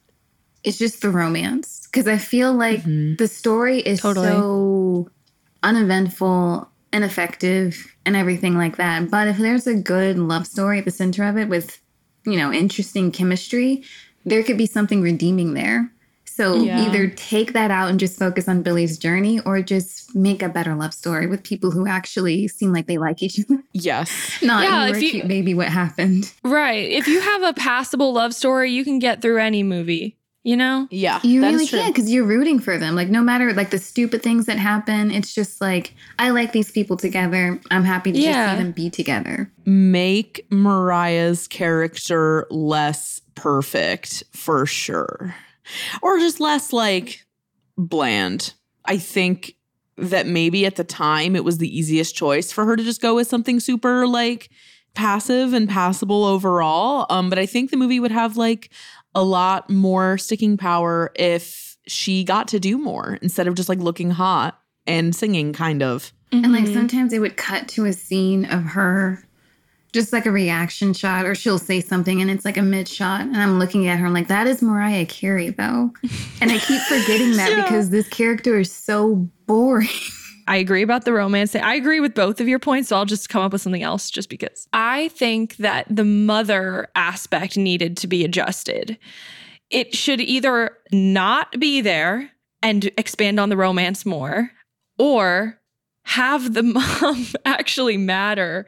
is just the romance. Because I feel like the story is so uneventful and effective and everything like that. But if there's a good love story at the center of it with, interesting chemistry, there could be something redeeming there. So either take that out and just focus on Billy's journey or just make a better love story with people who actually seem like they like each other. Yes. Not cute baby what happened. Right. If you have a passable love story, you can get through any movie, Yeah. You really can because you're rooting for them. Like no matter like the stupid things that happen, it's just like, I like these people together. I'm happy to just see them be together. Make Mariah's character less perfect for sure. Or just less like bland. I think that maybe at the time it was the easiest choice for her to just go with something super like passive and passable overall. But I think the movie would have like a lot more sticking power if she got to do more instead of just like looking hot and singing kind of. And like sometimes it would cut to a scene of her, just like a reaction shot, or she'll say something and it's like a mid shot. And I'm looking at her, I'm like, that is Mariah Carey though. And I keep forgetting that because this character is so boring. I agree about the romance. I agree with both of your points, so I'll just come up with something else just because. I think that the mother aspect needed to be adjusted. It should either not be there and expand on the romance more, or have the mom actually matter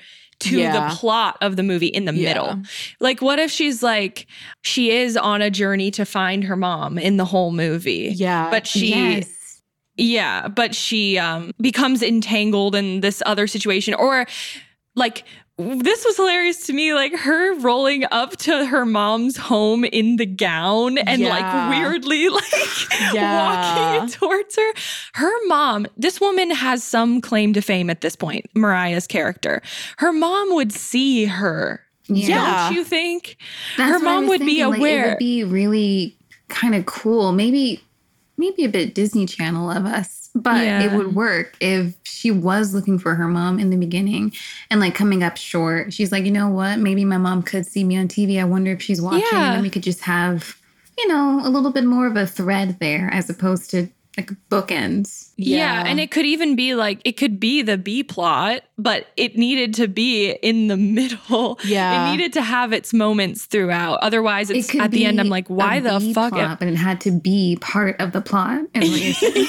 to the plot of the movie in the middle. Like, what if she's like, she is on a journey to find her mom in the whole movie. Yeah. But she... Yeah, but she becomes entangled in this other situation. Or like, this was hilarious to me, like her rolling up to her mom's home in the gown and like weirdly like walking towards her. Her mom, this woman has some claim to fame at this point, Mariah's character. Her mom would see her. Yeah. Don't you think? Her mom would be aware. Like, it would be really kind of cool. Maybe a bit Disney Channel of us, but it would work if she was looking for her mom in the beginning and like coming up short. She's like, you know what? Maybe my mom could see me on TV. I wonder if she's watching. And then we could just have, you know, a little bit more of a thread there as opposed to like bookends. Yeah. And it could even be like, it could be the B plot, but it needed to be in the middle. Yeah. It needed to have its moments throughout. Otherwise, it's at the end, I'm like, why the fuck? Plot, but it had to be part of the plot. It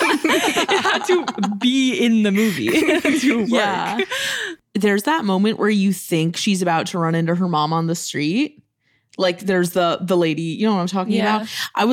had to be in the movie to work. Yeah. There's that moment where you think she's about to run into her mom on the street. Like there's the lady, you know what I'm talking about?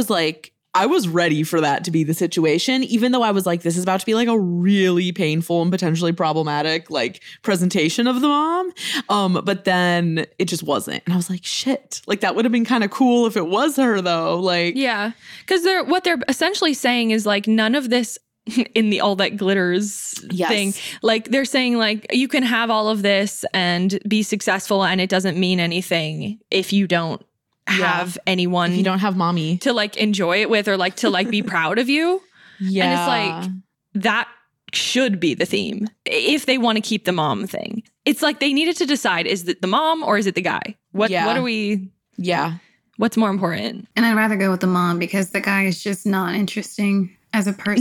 I was ready for that to be the situation, even though I was like, this is about to be like a really painful and potentially problematic like presentation of the mom. But then it just wasn't. And I was like, shit, like that would have been kind of cool if it was her though. Like, yeah, because what they're essentially saying is like none of this in the All That Glitters thing. Like they're saying like you can have all of this and be successful and it doesn't mean anything if you don't have anyone, if you don't have mommy to like enjoy it with or like to like be proud of you. And it's like that should be the theme if they want to keep the mom thing. It's like they needed to decide, is it the mom or is it the guy? What are we what's more important? And I'd rather go with the mom because the guy is just not interesting as a person.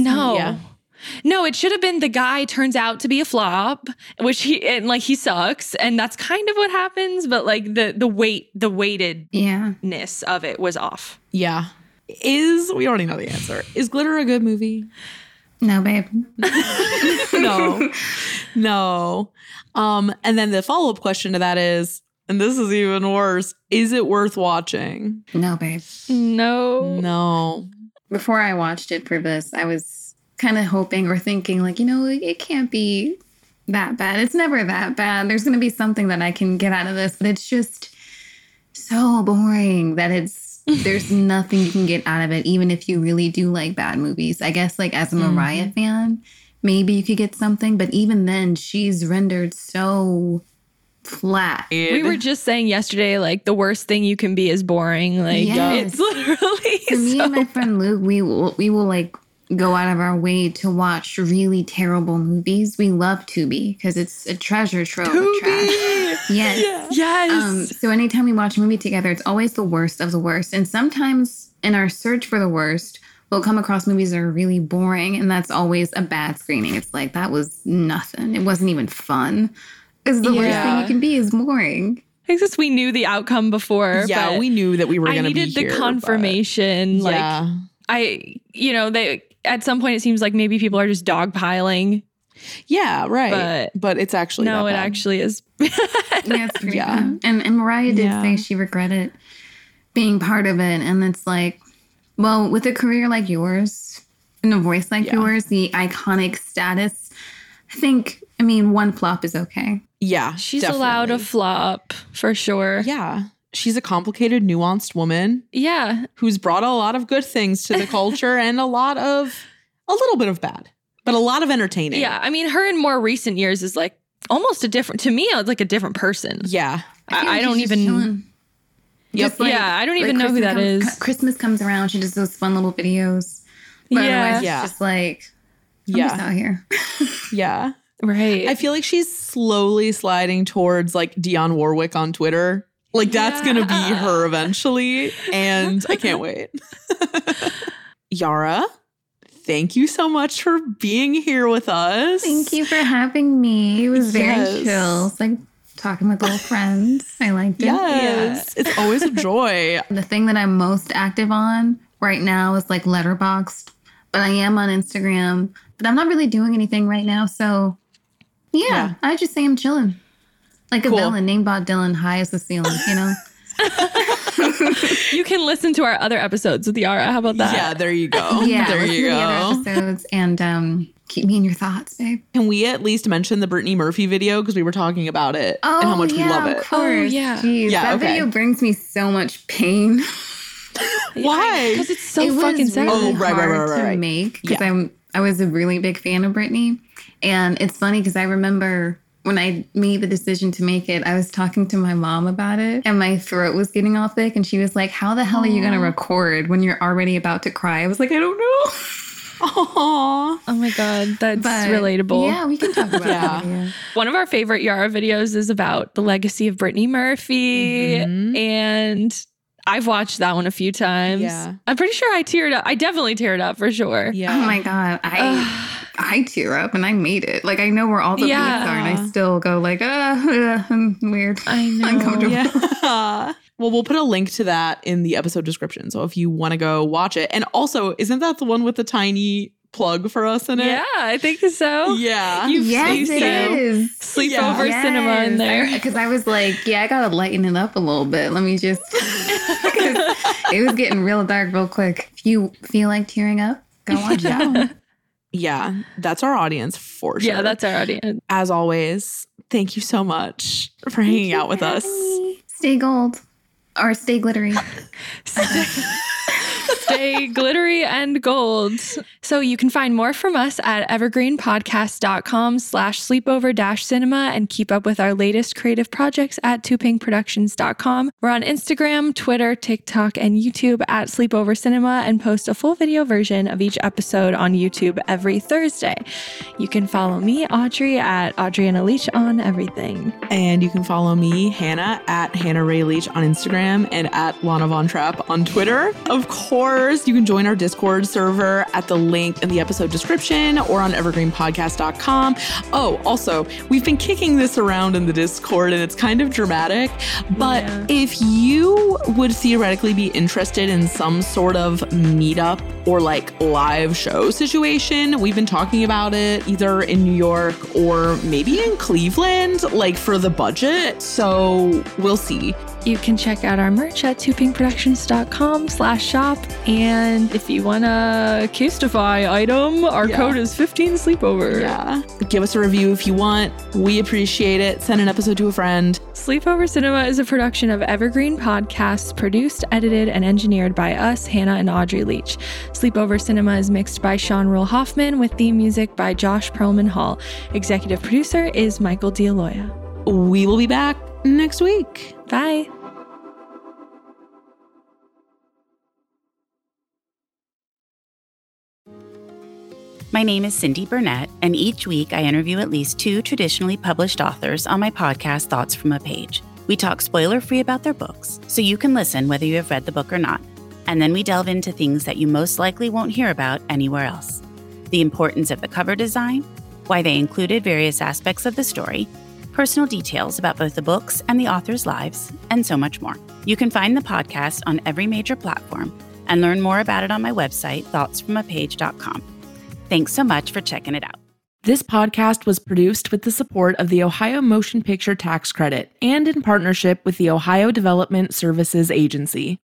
No, it should have been the guy turns out to be a flop, which he sucks. And that's kind of what happens. But like the weightedness of it was off. Yeah. We already know the answer. Is Glitter a good movie? No, babe. No. And then the follow-up question to that is, and this is even worse, is it worth watching? No, babe. No. Before I watched it for this, I was kind of hoping or thinking like, you know, it can't be that bad. It's never that bad. There's going to be something that I can get out of this, but it's just so boring that there's nothing you can get out of it, even if you really do like bad movies. I guess like as a Mariah fan, maybe you could get something, but even then she's rendered so flat. We were just saying yesterday, like the worst thing you can be is boring. Like it's literally so me and my friend Luke, we will like go out of our way to watch really terrible movies. We love Tubi because it's a treasure trove of trash. Yes. So anytime we watch a movie together, it's always the worst of the worst. And sometimes in our search for the worst, we'll come across movies that are really boring, and that's always a bad screening. It's like, that was nothing. It wasn't even fun. Because the worst thing you can be is boring. I guess we knew the outcome before. Yeah, we knew that we were going to be here. I needed the confirmation. They at some point it seems like maybe people are just dogpiling. Yeah, right. But it's actually no, that it bad. actually is. It's pretty bad. And Mariah did say she regretted being part of it. And it's like, well, with a career like yours and a voice like yours, the iconic status, I mean, one flop is okay. Yeah, she's allowed a flop for sure. Yeah. She's a complicated, nuanced woman. Yeah. Who's brought a lot of good things to the culture and a little bit of bad, but a lot of entertaining. Yeah. I mean, her in more recent years is like almost a different person. Yeah. I don't even. I don't even know who that is. Christmas comes around. She does those fun little videos. But otherwise, it's just like, I'm just out here. Yeah. Right. I feel like she's slowly sliding towards like Dionne Warwick on Twitter. Like that's going to be her eventually. And I can't wait. Yara, thank you so much for being here with us. Thank you for having me. It was very chill. It's like talking with old friends. I liked it. Yes. It's always a joy. The thing that I'm most active on right now is like Letterboxd. But I am on Instagram. But I'm not really doing anything right now. So, I just say I'm chilling. Like a villain named Bob Dylan, high as the ceiling, you know? You can listen to our other episodes with Yara. How about that? Yeah, there you go. Yeah, there you go. The other episodes and keep me in your thoughts, babe. Can we at least mention the Brittany Murphy video? Because we were talking about it and how much we love it. Of course. Oh, yeah. Jeez, that video brings me so much pain. Why? Because it's so fucking sad. Really hard to make because I was a really big fan of Brittany. And it's funny because I remember when I made the decision to make it, I was talking to my mom about it and my throat was getting all thick. And she was like, how the hell are you going to record when you're already about to cry? I was like, I don't know. Aww. Oh my God. That's relatable. Yeah, we can talk about that video. One of our favorite Yara videos is about the legacy of Brittany Murphy. And I've watched that one a few times. Yeah. I'm pretty sure I teared up. I definitely teared up for sure. Yeah. Oh my God. I tear up and I made it. Like, I know where all the beats are and I still go like, I'm weird. I know. Uncomfortable. Yeah. Well, we'll put a link to that in the episode description. So if you want to go watch it. And also, isn't that the one with the tiny plug for us in it? Yeah, I think so. Yeah. Yes, it is. Sleepover cinema in there. Because I was like, I got to lighten it up a little bit. Let me just, because it was getting real dark real quick. If you feel like tearing up, go watch that. Yeah, that's our audience for sure. Yeah, that's our audience. As always, thank you so much for hanging out with us. Stay gold. Or stay glittery. Stay glittery and gold. So you can find more from us at evergreenpodcast.com/sleepover-cinema and keep up with our latest creative projects at twopinkproductions.com. We're on Instagram, Twitter, TikTok, and YouTube at Sleepover Cinema and post a full video version of each episode on YouTube every Thursday. You can follow me, Audrey, at Audriana Leach on everything. And you can follow me, Hannah, at Hannah Ray Leach on Instagram and at Lana Von Trapp on Twitter. Of course, you can join our Discord server at the link in the episode description or on evergreenpodcast.com. Oh, also, we've been kicking this around in the Discord and it's kind of dramatic, but if you would theoretically be interested in some sort of meetup or like live show situation, we've been talking about it either in New York or maybe in Cleveland, like for the budget. So we'll see. You can check out our merch at twopinkproductions.com/shop. And if you want a Casetify item, our code is 15sleepover. Yeah. Give us a review if you want. We appreciate it. Send an episode to a friend. Sleepover Cinema is a production of Evergreen Podcasts, produced, edited, and engineered by us, Hannah and Audrey Leach. Sleepover Cinema is mixed by Sean Ruhl Hoffman with theme music by Josh Perlman Hall. Executive producer is Michael D'Aloia. We will be back next week. Bye. My name is Cindy Burnett, and each week I interview at least 2 traditionally published authors on my podcast, Thoughts from a Page. We talk spoiler-free about their books, so you can listen whether you have read the book or not. And then we delve into things that you most likely won't hear about anywhere else. The importance of the cover design, why they included various aspects of the story, personal details about both the books and the authors' lives, and so much more. You can find the podcast on every major platform and learn more about it on my website, thoughtsfromapage.com. Thanks so much for checking it out. This podcast was produced with the support of the Ohio Motion Picture Tax Credit and in partnership with the Ohio Development Services Agency.